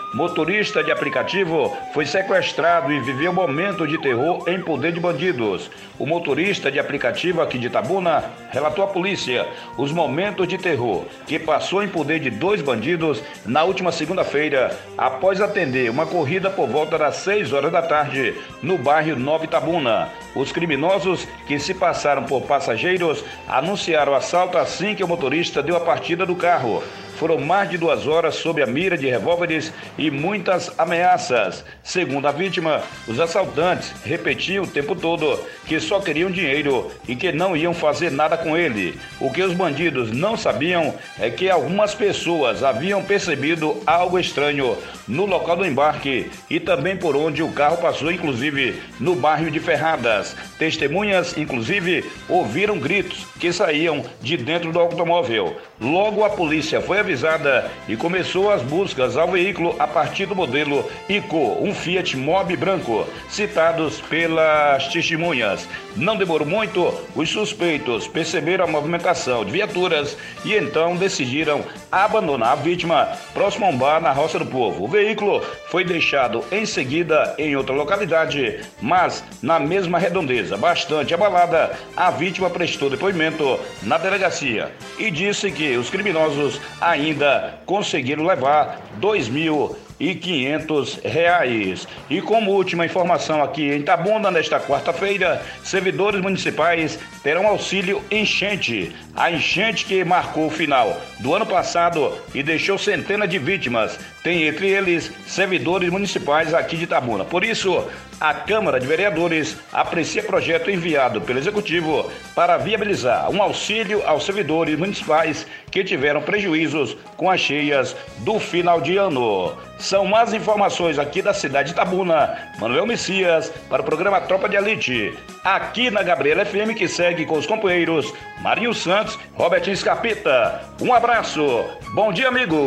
[SPEAKER 11] motorista de aplicativo, foi sequestrado e viveu um momento de terror em poder de bandidos. O motorista de aplicativo aqui de Itabuna relatou à polícia os momentos de terror que passou em poder de dois bandidos na última segunda-feira, após atender uma corrida por volta das seis horas da tarde no bairro Nova Itabuna. Os criminosos, que se passaram por passageiros, anunciaram o assalto assim que o motorista deu a partida do carro. Foram mais de duas horas sob a mira de revólveres e muitas ameaças. Segundo a vítima, os assaltantes repetiam o tempo todo que só queriam dinheiro e que não iam fazer nada com ele. O que os bandidos não sabiam é que algumas pessoas haviam percebido algo estranho no local do embarque e também por onde o carro passou, inclusive no bairro de Ferradas. Testemunhas, inclusive, ouviram gritos que saíam de dentro do automóvel. Logo a polícia foi avisada e começou as buscas ao veículo a partir do modelo Ico, um Fiat Mobi branco, citados pelas testemunhas. Não demorou muito, os suspeitos perceberam a movimentação de viaturas e então decidiram abandonar a vítima próximo a um bar na Roça do Povo. O veículo foi deixado em seguida em outra localidade, mas na mesma redondeza. Bastante abalada, a vítima prestou depoimento na delegacia e disse que os criminosos ainda conseguiram levar dois mil e quinhentos reais. E como última informação aqui em Itabuna, nesta quarta-feira, servidores municipais terão auxílio enchente. A enchente que marcou o final do ano passado e deixou centenas de vítimas. Tem entre eles servidores municipais aqui de Itabuna. Por isso, a Câmara de Vereadores aprecia projeto enviado pelo Executivo para viabilizar um auxílio aos servidores municipais que tiveram prejuízos com as cheias do final de ano. São mais informações aqui da cidade de Itabuna. Manuel Messias para o programa Tropa de Elite, aqui na Gabriela F M, que segue com os companheiros Marinho Santos, Robertinho Scarpita. Um abraço, bom dia, amigo.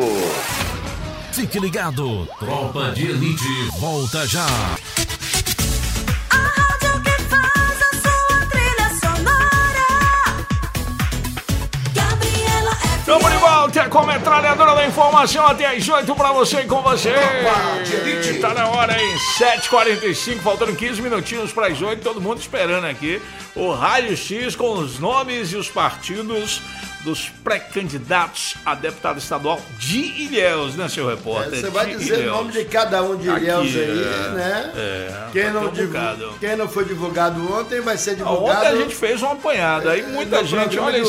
[SPEAKER 1] Fique ligado, Tropa de Elite volta já.
[SPEAKER 4] Tamo de volta com a metralhadora da informação até às oito pra você e com você. Tá na hora, hein? sete e quarenta e cinco, faltando quinze minutinhos para as oito. Todo mundo esperando aqui o Raio X com os nomes e os partidos dos pré-candidatos a deputado estadual de Ilhéus, né, seu repórter?
[SPEAKER 2] É, você vai
[SPEAKER 4] de
[SPEAKER 2] dizer
[SPEAKER 4] Ilhéus.
[SPEAKER 2] o nome de cada um de Ilhéus aí,
[SPEAKER 4] é,
[SPEAKER 2] né?
[SPEAKER 4] É,
[SPEAKER 2] quem,
[SPEAKER 4] tá
[SPEAKER 2] não divulgado. quem não foi divulgado ontem vai ser divulgado.
[SPEAKER 4] Ontem a gente fez uma apanhada, aí muita gente, olha,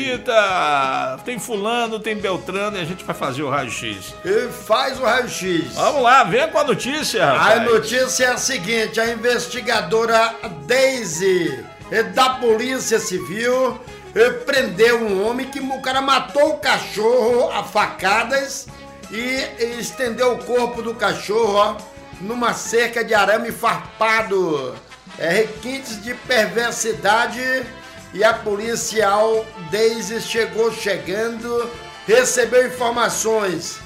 [SPEAKER 4] Scarpita, tem fulano, tem Beltrano, e a gente vai fazer o raio-x.
[SPEAKER 2] E faz o raio-x.
[SPEAKER 4] Vamos lá, vem com a notícia, rapaz.
[SPEAKER 2] A notícia é a seguinte: a investigadora Daisy da Polícia Civil prendeu um homem que o cara matou o cachorro a facadas e estendeu o corpo do cachorro, ó, numa cerca de arame farpado. É, requintes de perversidade, e a policial Daisy chegou chegando, recebeu informações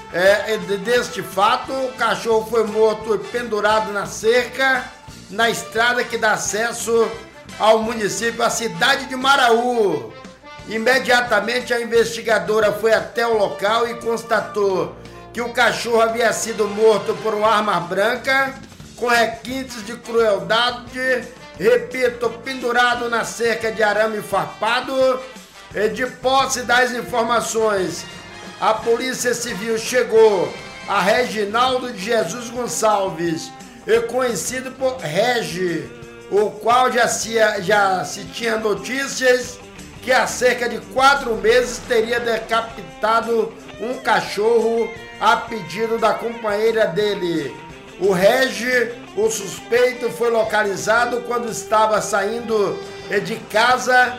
[SPEAKER 2] é, deste fato. O cachorro foi morto e pendurado na cerca, na estrada que dá acesso ao município, a cidade de Maraú. Imediatamente a investigadora foi até o local e constatou que o cachorro havia sido morto por uma arma branca com requintes de crueldade, repito, pendurado na cerca de arame farpado. De posse das informações, a Polícia Civil chegou a Reginaldo de Jesus Gonçalves, conhecido por Regi, o qual já se, já se tinha notícias que há cerca de quatro meses teria decapitado um cachorro a pedido da companheira dele. O Regi, o suspeito, foi localizado quando estava saindo de casa,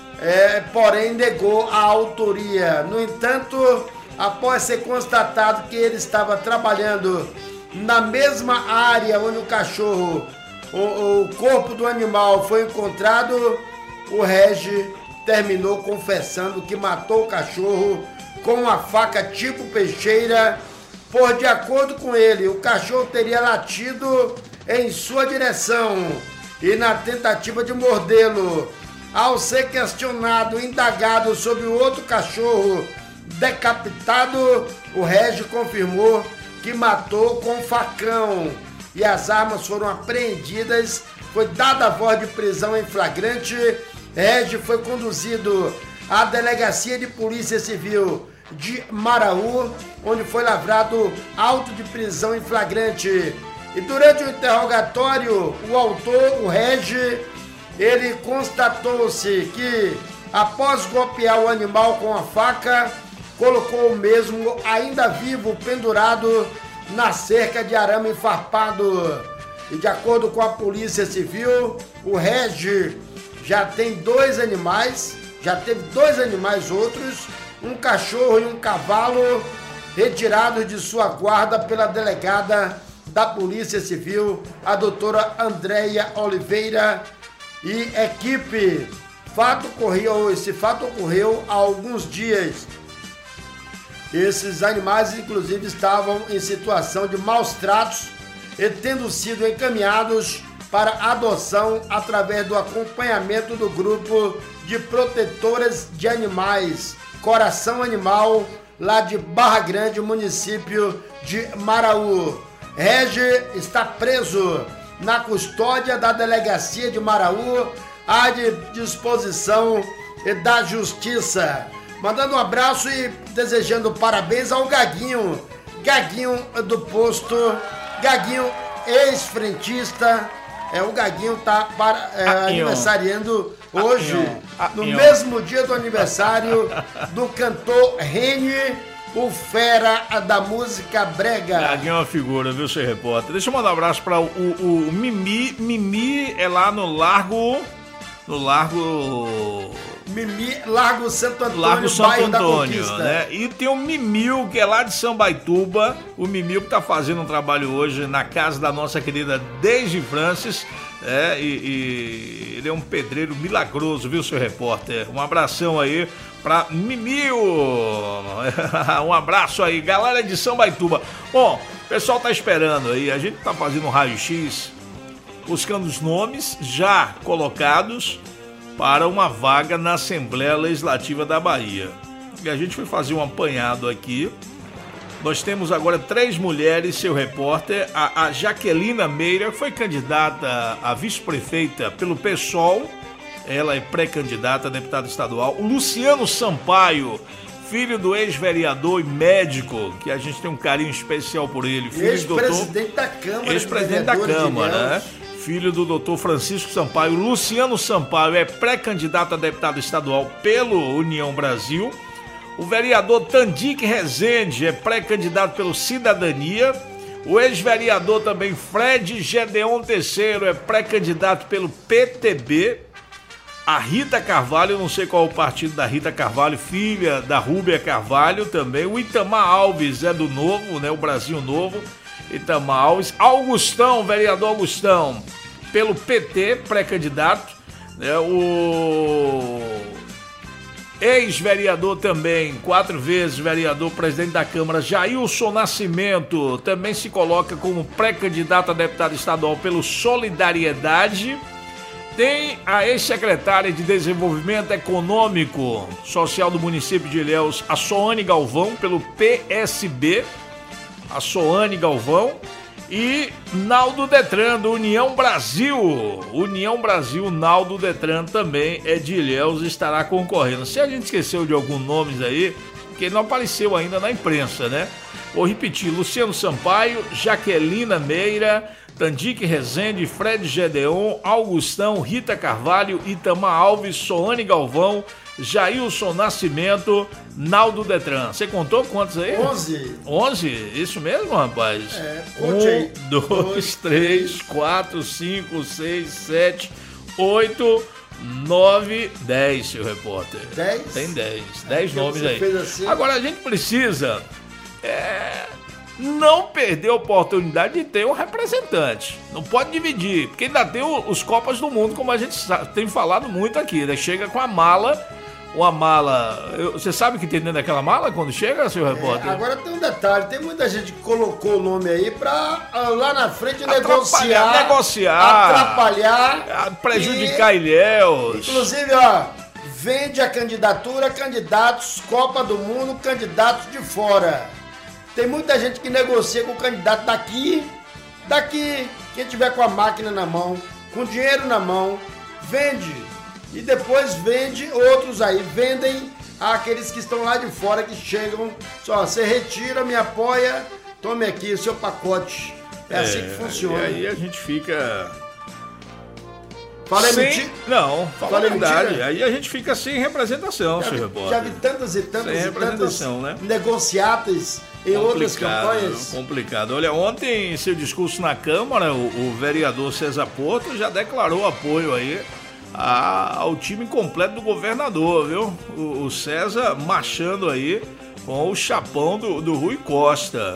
[SPEAKER 2] é, porém negou a autoria. No entanto, após ser constatado que ele estava trabalhando na mesma área onde o cachorro O, o corpo do animal foi encontrado, o Regi terminou confessando que matou o cachorro com uma faca tipo peixeira, pois, de acordo com ele, o cachorro teria latido em sua direção e na tentativa de mordê-lo. Ao ser questionado, indagado sobre o outro cachorro decapitado, o Regi confirmou que matou com facão. E as armas foram apreendidas. Foi dada a voz de prisão em flagrante. Regi foi conduzido à Delegacia de Polícia Civil de Maraú, onde foi lavrado auto de prisão em flagrante. E durante o interrogatório, o autor, o Regi, ele constatou-se que, após golpear o animal com a faca, colocou o mesmo ainda vivo pendurado na cerca de arame farpado. E de acordo com a Polícia Civil, o Regi já tem dois animais, já teve dois animais outros, um cachorro e um cavalo, retirados de sua guarda pela delegada da Polícia Civil, a doutora Andréia Oliveira e equipe. Fato ocorreu, esse fato ocorreu há alguns dias. Esses animais, inclusive, estavam em situação de maus tratos e tendo sido encaminhados para adoção através do acompanhamento do grupo de protetoras de animais Coração Animal, lá de Barra Grande, município de Maraú. Regi está preso na custódia da Delegacia de Maraú, à disposição da Justiça. Mandando um abraço e desejando parabéns ao Gaguinho, Gaguinho do posto, Gaguinho ex-frentista. É, o Gaguinho tá para, é, aniversariando hoje, no mesmo dia do aniversário do cantor Reni, o fera da música brega.
[SPEAKER 4] Gaguinho é uma figura, viu, seu repórter? Deixa eu mandar um abraço para o, o, o Mimi. Mimi é lá no Largo... No Largo...
[SPEAKER 2] Mimi, Largo Santo Antônio,
[SPEAKER 4] Largo Santo
[SPEAKER 2] bairro
[SPEAKER 4] Antônio,
[SPEAKER 2] da Conquista.
[SPEAKER 4] né? E tem o Mimil, que é lá de Sambaituba. O Mimil que tá fazendo um trabalho hoje na casa da nossa querida Deise Francis. É, e, e ele é um pedreiro milagroso, viu, seu repórter? Um abração aí pra Mimil. Um abraço aí, galera de Sambaituba. Bom, o pessoal tá esperando aí. A gente tá fazendo um raio-x, buscando os nomes já colocados para uma vaga na Assembleia Legislativa da Bahia. E a gente foi fazer um apanhado aqui. Nós temos agora três mulheres, seu repórter. A, a Jaquelina Meira foi candidata a vice-prefeita pelo PSOL. Ela é pré-candidata a deputada estadual. O Luciano Sampaio, filho do ex-vereador e médico, que a gente tem um carinho especial por ele.
[SPEAKER 2] Ex-presidente da Câmara.
[SPEAKER 4] Ex-presidente da Câmara, né? Filho do doutor Francisco Sampaio. Luciano Sampaio é pré-candidato a deputado estadual pelo União Brasil. O vereador Tandique Rezende é pré-candidato pelo Cidadania. O ex-vereador também Fred Gedeon Terceiro é pré-candidato pelo P T B. A Rita Carvalho, eu não sei qual é o partido da Rita Carvalho, filha da Rúbia Carvalho também. O Itamar Alves é do Novo, né? O Brasil Novo. Itamar Alves. Augustão, vereador Augustão, pelo P T, pré-candidato. Né? O ex-vereador também, quatro vezes vereador, presidente da Câmara, Jailson Nascimento, também se coloca como pré-candidato a deputado estadual pelo Solidariedade. Tem a ex-secretária de Desenvolvimento Econômico Social do município de Ilhéus, a Soane Galvão, pelo P S B. A Soane Galvão. E Naldo Detran, do União Brasil. União Brasil, Naldo Detran também é de Ilhéus, estará concorrendo. Se a gente esqueceu de alguns nomes aí, que não apareceu ainda na imprensa, né? Vou repetir: Luciano Sampaio, Jaquelina Meira, Tandique Rezende, Fred Gedeon, Augustão, Rita Carvalho, Itamar Alves, Soane Galvão, Jailson Nascimento, Naldo Detran. Você contou quantos aí?
[SPEAKER 2] Onze.
[SPEAKER 4] Onze? Isso mesmo, rapaz?
[SPEAKER 2] É, conte aí.
[SPEAKER 4] Um, dois, dois, três, quatro, cinco, seis, sete, oito, nove, dez, seu repórter.
[SPEAKER 2] Dez?
[SPEAKER 4] Tem dez. Dez
[SPEAKER 2] Porque
[SPEAKER 4] nomes
[SPEAKER 2] você
[SPEAKER 4] aí.
[SPEAKER 2] fez assim?
[SPEAKER 4] Agora a gente precisa é, não perder a oportunidade de ter um representante. Não pode dividir, porque ainda tem os Copas do Mundo, como a gente tem falado muito aqui, né? Chega com a mala, uma mala... eu- Você sabe o que tem dentro daquela mala quando chega, seu repórter?
[SPEAKER 2] É, agora tem um detalhe, tem muita gente que colocou o nome aí pra ah, lá na frente
[SPEAKER 4] Atrapalhar,
[SPEAKER 2] negociar,
[SPEAKER 4] negociar,
[SPEAKER 2] atrapalhar,
[SPEAKER 4] a prejudicar Ilhéus.
[SPEAKER 2] inclusive, ó, vende a candidatura, candidatos, Copa do Mundo, candidatos de fora. Tem muita gente que negocia com o candidato daqui, daqui, quem tiver com a máquina na mão, com dinheiro na mão, vende. E depois vende outros aí, vendem àqueles que estão lá de fora, que chegam, só, você retira, me apoia, tome aqui o seu pacote. É, é assim que funciona.
[SPEAKER 4] E aí a gente fica...
[SPEAKER 2] Falei
[SPEAKER 4] sem...
[SPEAKER 2] mentira?
[SPEAKER 4] Não, fala
[SPEAKER 2] Falei
[SPEAKER 4] a verdade.
[SPEAKER 2] mentira?
[SPEAKER 4] Aí a gente fica sem representação,
[SPEAKER 2] já
[SPEAKER 4] senhor
[SPEAKER 2] vi,
[SPEAKER 4] repórter.
[SPEAKER 2] já vi tantas e tantas
[SPEAKER 4] sem
[SPEAKER 2] e tantas
[SPEAKER 4] né?
[SPEAKER 2] negociatas em outras campanhas.
[SPEAKER 4] Complicado. Olha, ontem, em seu discurso na Câmara, o, o vereador César Porto já declarou apoio aí a, ao time completo do governador, viu? O, o César marchando aí com o chapão do, do Rui Costa.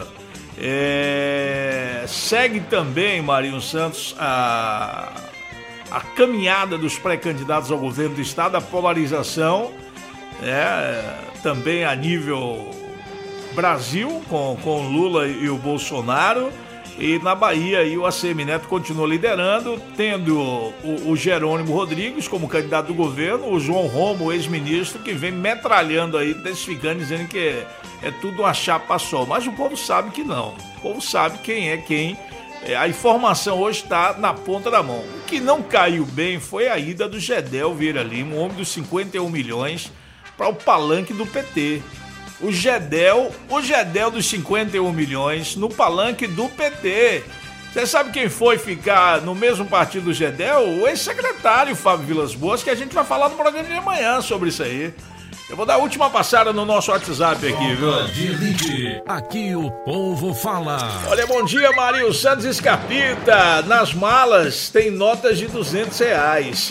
[SPEAKER 4] É, segue também, Marinho Santos, a... a caminhada dos pré-candidatos ao governo do estado, a polarização, né, também a nível Brasil, com, com o Lula e o Bolsonaro, e na Bahia aí, o A C M Neto continua liderando, tendo o, o Jerônimo Rodrigues como candidato do governo, o João Romo, ex-ministro, que vem metralhando aí, testificando, dizendo que é, é tudo uma chapa só, mas o povo sabe que não, o povo sabe quem é quem. A informação hoje está na ponta da mão. O que não caiu bem foi a ida do Gedel Vieira Lima, o homem dos cinquenta e um milhões, para o palanque do P T. O Gedel, o Gedel dos cinquenta e um milhões no palanque do P T. Você sabe quem foi ficar no mesmo partido do Gedel? O ex-secretário Fábio Vilas Boas, que a gente vai falar no programa de amanhã sobre isso aí. Eu vou dar a última passada no nosso WhatsApp aqui, viu?
[SPEAKER 1] Aqui o povo fala.
[SPEAKER 4] Olha, bom dia, Marinho Santos Escarpita. Nas malas tem notas de duzentos reais.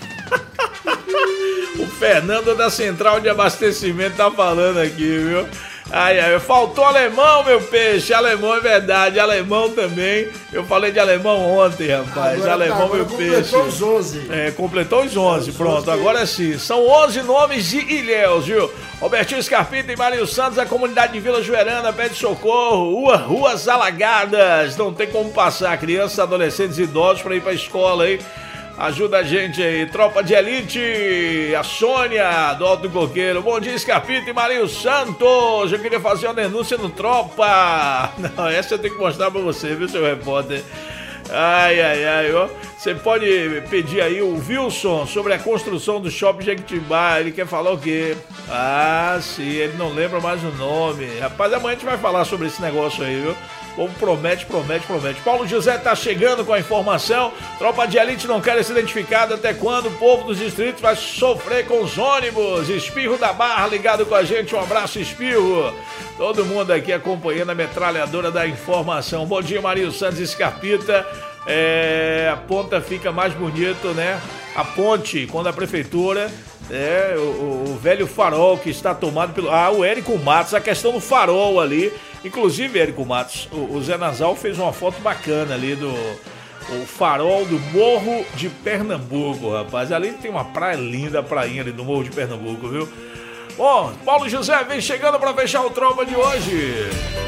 [SPEAKER 4] O Fernando da Central de Abastecimento tá falando aqui, viu? Ai, ai, faltou alemão, meu peixe. Alemão é verdade, alemão também. Eu falei de alemão ontem, rapaz.
[SPEAKER 2] Agora,
[SPEAKER 4] alemão,
[SPEAKER 2] tá, agora
[SPEAKER 4] meu
[SPEAKER 2] completou
[SPEAKER 4] peixe.
[SPEAKER 2] Completou os onze.
[SPEAKER 4] É, completou os onze, pronto. Agora sim. São onze nomes de Ilhéus, viu? Robertinho Scarpita e Marinho Santos, a comunidade de Vila Joerana pede socorro. Rua, ruas alagadas. Não tem como passar crianças, adolescentes e idosos para ir pra escola aí. Ajuda a gente aí, Tropa de Elite, a Sônia do Alto do Coqueiro. Bom dia, Escarpita e Marinho Santos. Eu queria fazer uma denúncia no Tropa. Não, essa eu tenho que mostrar pra você, viu, seu repórter? Ai, ai, ai, ó. Você pode pedir aí o Wilson sobre a construção do Shopping Jequitibá. Ele quer falar o quê? Ah, sim, ele não lembra mais o nome. Rapaz, amanhã a gente vai falar sobre esse negócio aí, viu? O povo promete, promete, promete. Paulo José tá chegando com a informação. Tropa de Elite não quer ser identificada. Até quando o povo dos distritos vai sofrer com os ônibus? Espirro da Barra ligado com a gente. Um abraço, Espirro. Todo mundo aqui acompanhando a metralhadora da informação. Bom dia, Marinho Santos Escarpita. É, a ponta fica mais bonito, né? A ponte, quando a prefeitura... É, o, o velho farol que está tomado pelo... Ah, o Érico Matos, a questão do farol ali. Inclusive, Érico Matos, o, o Zé Nasal fez uma foto bacana ali do o farol do Morro de Pernambuco, rapaz. Ali tem uma praia linda, a prainha ali do Morro de Pernambuco, viu? Bom, Paulo José vem chegando para fechar o Tropa de hoje.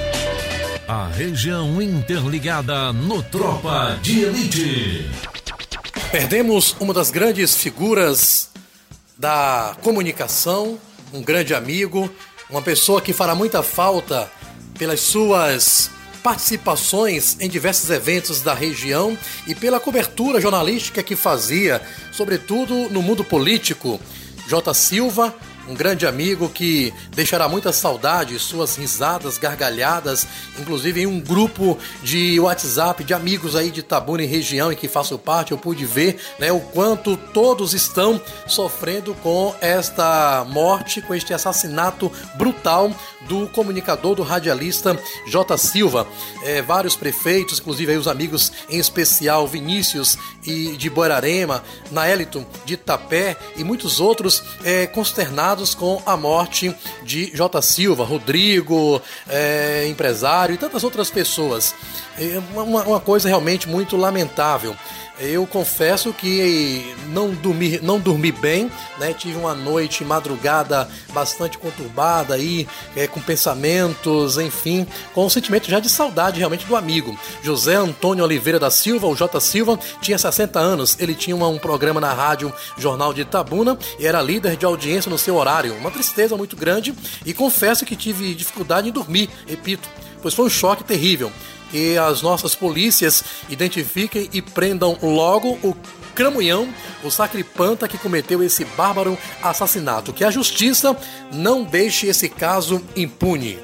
[SPEAKER 1] A região interligada no Tropa de Elite.
[SPEAKER 12] Perdemos uma das grandes figuras da comunicação, um grande amigo, uma pessoa que fará muita falta pelas suas participações em diversos eventos da região e pela cobertura jornalística que fazia, sobretudo no mundo político. J. Silva, um grande amigo que deixará muita saudade, suas risadas, gargalhadas, inclusive em um grupo de WhatsApp de amigos aí de Itabuna e região em que faço parte, eu pude ver, né, o quanto todos estão sofrendo com esta morte, com este assassinato brutal do comunicador, do radialista J. Silva. É, vários prefeitos, inclusive aí os amigos, em especial Vinícius e de Borarema, Naélito de Itapé e muitos outros é, consternados com a morte de J. Silva, Rodrigo, é, empresário e tantas outras pessoas. É uma, uma coisa realmente muito lamentável. Eu confesso que não dormi, não dormi bem, né? Tive uma noite, madrugada bastante conturbada aí, é, com pensamentos, enfim, com um sentimento já de saudade realmente do amigo. José Antônio Oliveira da Silva, o J. Silva, tinha sessenta anos, ele tinha uma, um programa na rádio Jornal de Itabuna e era líder de audiência no seu horário. Uma tristeza muito grande e confesso que tive dificuldade em dormir, repito, pois foi um choque terrível. Que as nossas polícias identifiquem e prendam logo o cramunhão, o sacripanta que cometeu esse bárbaro assassinato. Que a justiça não deixe esse caso impune.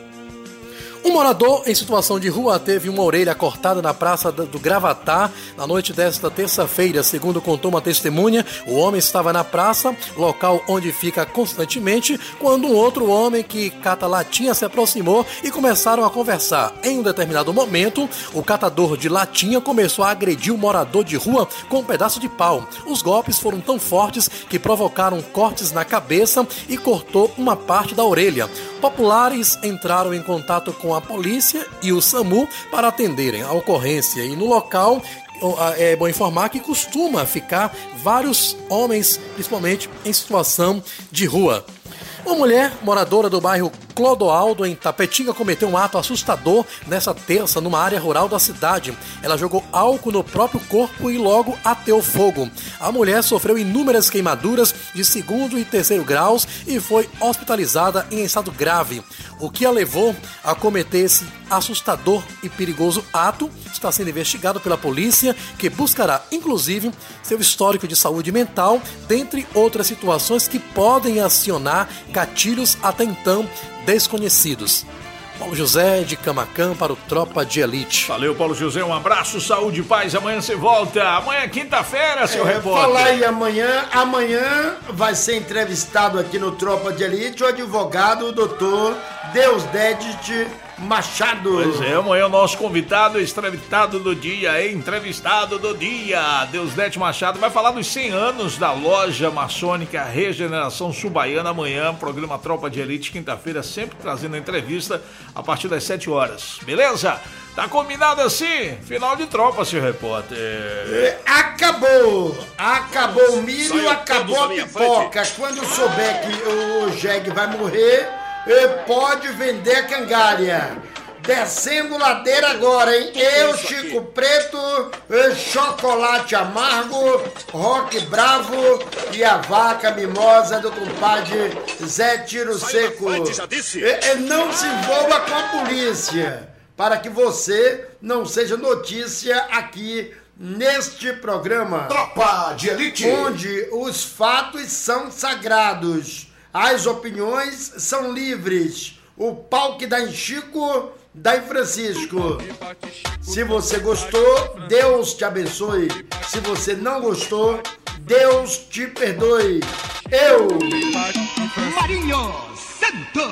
[SPEAKER 12] Um morador em situação de rua teve uma orelha cortada na praça do Gravatá na noite desta terça-feira. Segundo contou uma testemunha, o homem estava na praça, local onde fica constantemente, quando um outro homem que cata latinha se aproximou e começaram a conversar. Em um determinado momento, o catador de latinha começou a agredir o morador de rua com um pedaço de pau. Os golpes foram tão fortes que provocaram cortes na cabeça e cortou uma parte da orelha. Populares entraram em contato com a polícia e o SAMU para atenderem a ocorrência. E no local é bom informar que costuma ficar vários homens, principalmente em situação de rua. Uma mulher moradora do bairro Clodoaldo, em Tapetinga, cometeu um ato assustador nessa terça numa área rural da cidade. Ela jogou álcool no próprio corpo e logo ateou fogo. A mulher sofreu inúmeras queimaduras de segundo e terceiro graus e foi hospitalizada em estado grave. O que a levou a cometer esse assustador e perigoso ato está sendo investigado pela polícia, que buscará, inclusive, seu histórico de saúde mental, dentre outras situações que podem acionar gatilhos até então desconhecidos. Paulo José de Camacan para o Tropa de Elite.
[SPEAKER 4] Valeu, Paulo José, um abraço, saúde e paz. Amanhã você volta. Amanhã é quinta-feira, seu é, repórter.
[SPEAKER 2] Falar aí amanhã. Amanhã vai ser entrevistado aqui no Tropa de Elite o advogado, o doutor Deusdedit Machado.
[SPEAKER 4] Pois é, amanhã o nosso convidado, entrevistado do dia, entrevistado do dia, Deusdedit Machado, vai falar dos cem anos da loja maçônica Regeneração Subaiana. Amanhã, programa Tropa de Elite, quinta-feira, sempre trazendo entrevista a partir das sete horas, beleza? Tá combinado assim? Final de tropa, seu repórter.
[SPEAKER 2] É, acabou! Acabou o milho, Saiu acabou a pipoca. Quando souber que o Jeg vai morrer, pode vender a cangalha. Descendo ladeira agora, hein? Eu, Chico Preto, Chocolate Amargo, Rock Bravo e a vaca mimosa do compadre Zé Tiro Seco. Não se envolva com a polícia, para que você não seja notícia aqui neste programa.
[SPEAKER 13] Tropa de Elite!
[SPEAKER 2] Onde os fatos são sagrados. As opiniões são livres. O pau que dá em Chico, dá em Francisco. Se você gostou, Deus te abençoe. Se você não gostou, Deus te perdoe. Eu,
[SPEAKER 13] Marinho Santos.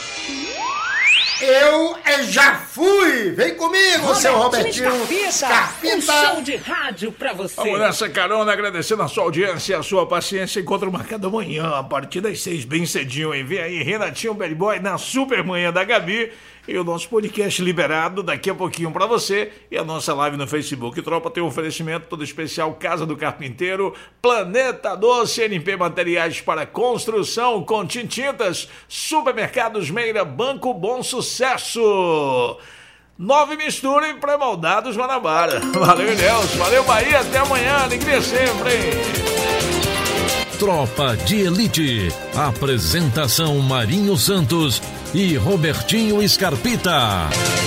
[SPEAKER 2] Eu já fui! Vem comigo, Robertinho, seu Robertinho
[SPEAKER 14] Scarpita! Um show de rádio pra você!
[SPEAKER 4] Vamos nessa carona, agradecendo a sua audiência e a sua paciência. Encontro marcado amanhã, a partir das seis, bem cedinho, hein? Vem aí, Renatinho Bad Boy na Super Manhã da Gabi. E o nosso podcast liberado daqui a pouquinho pra você. E a nossa live no Facebook. Tropa tem um oferecimento todo especial: Casa do Carpinteiro, Planeta Doce, N P Materiais para Construção, Contim Tintas, Supermercados Meira, Banco Bom Sucesso. Nove Mistura e Pré-Moldados Guanabara. Valeu, Deus. Valeu, Bahia. Até amanhã. Alegria sempre, hein?
[SPEAKER 1] Tropa de Elite. Apresentação Marinho Santos e Robertinho Scarpita.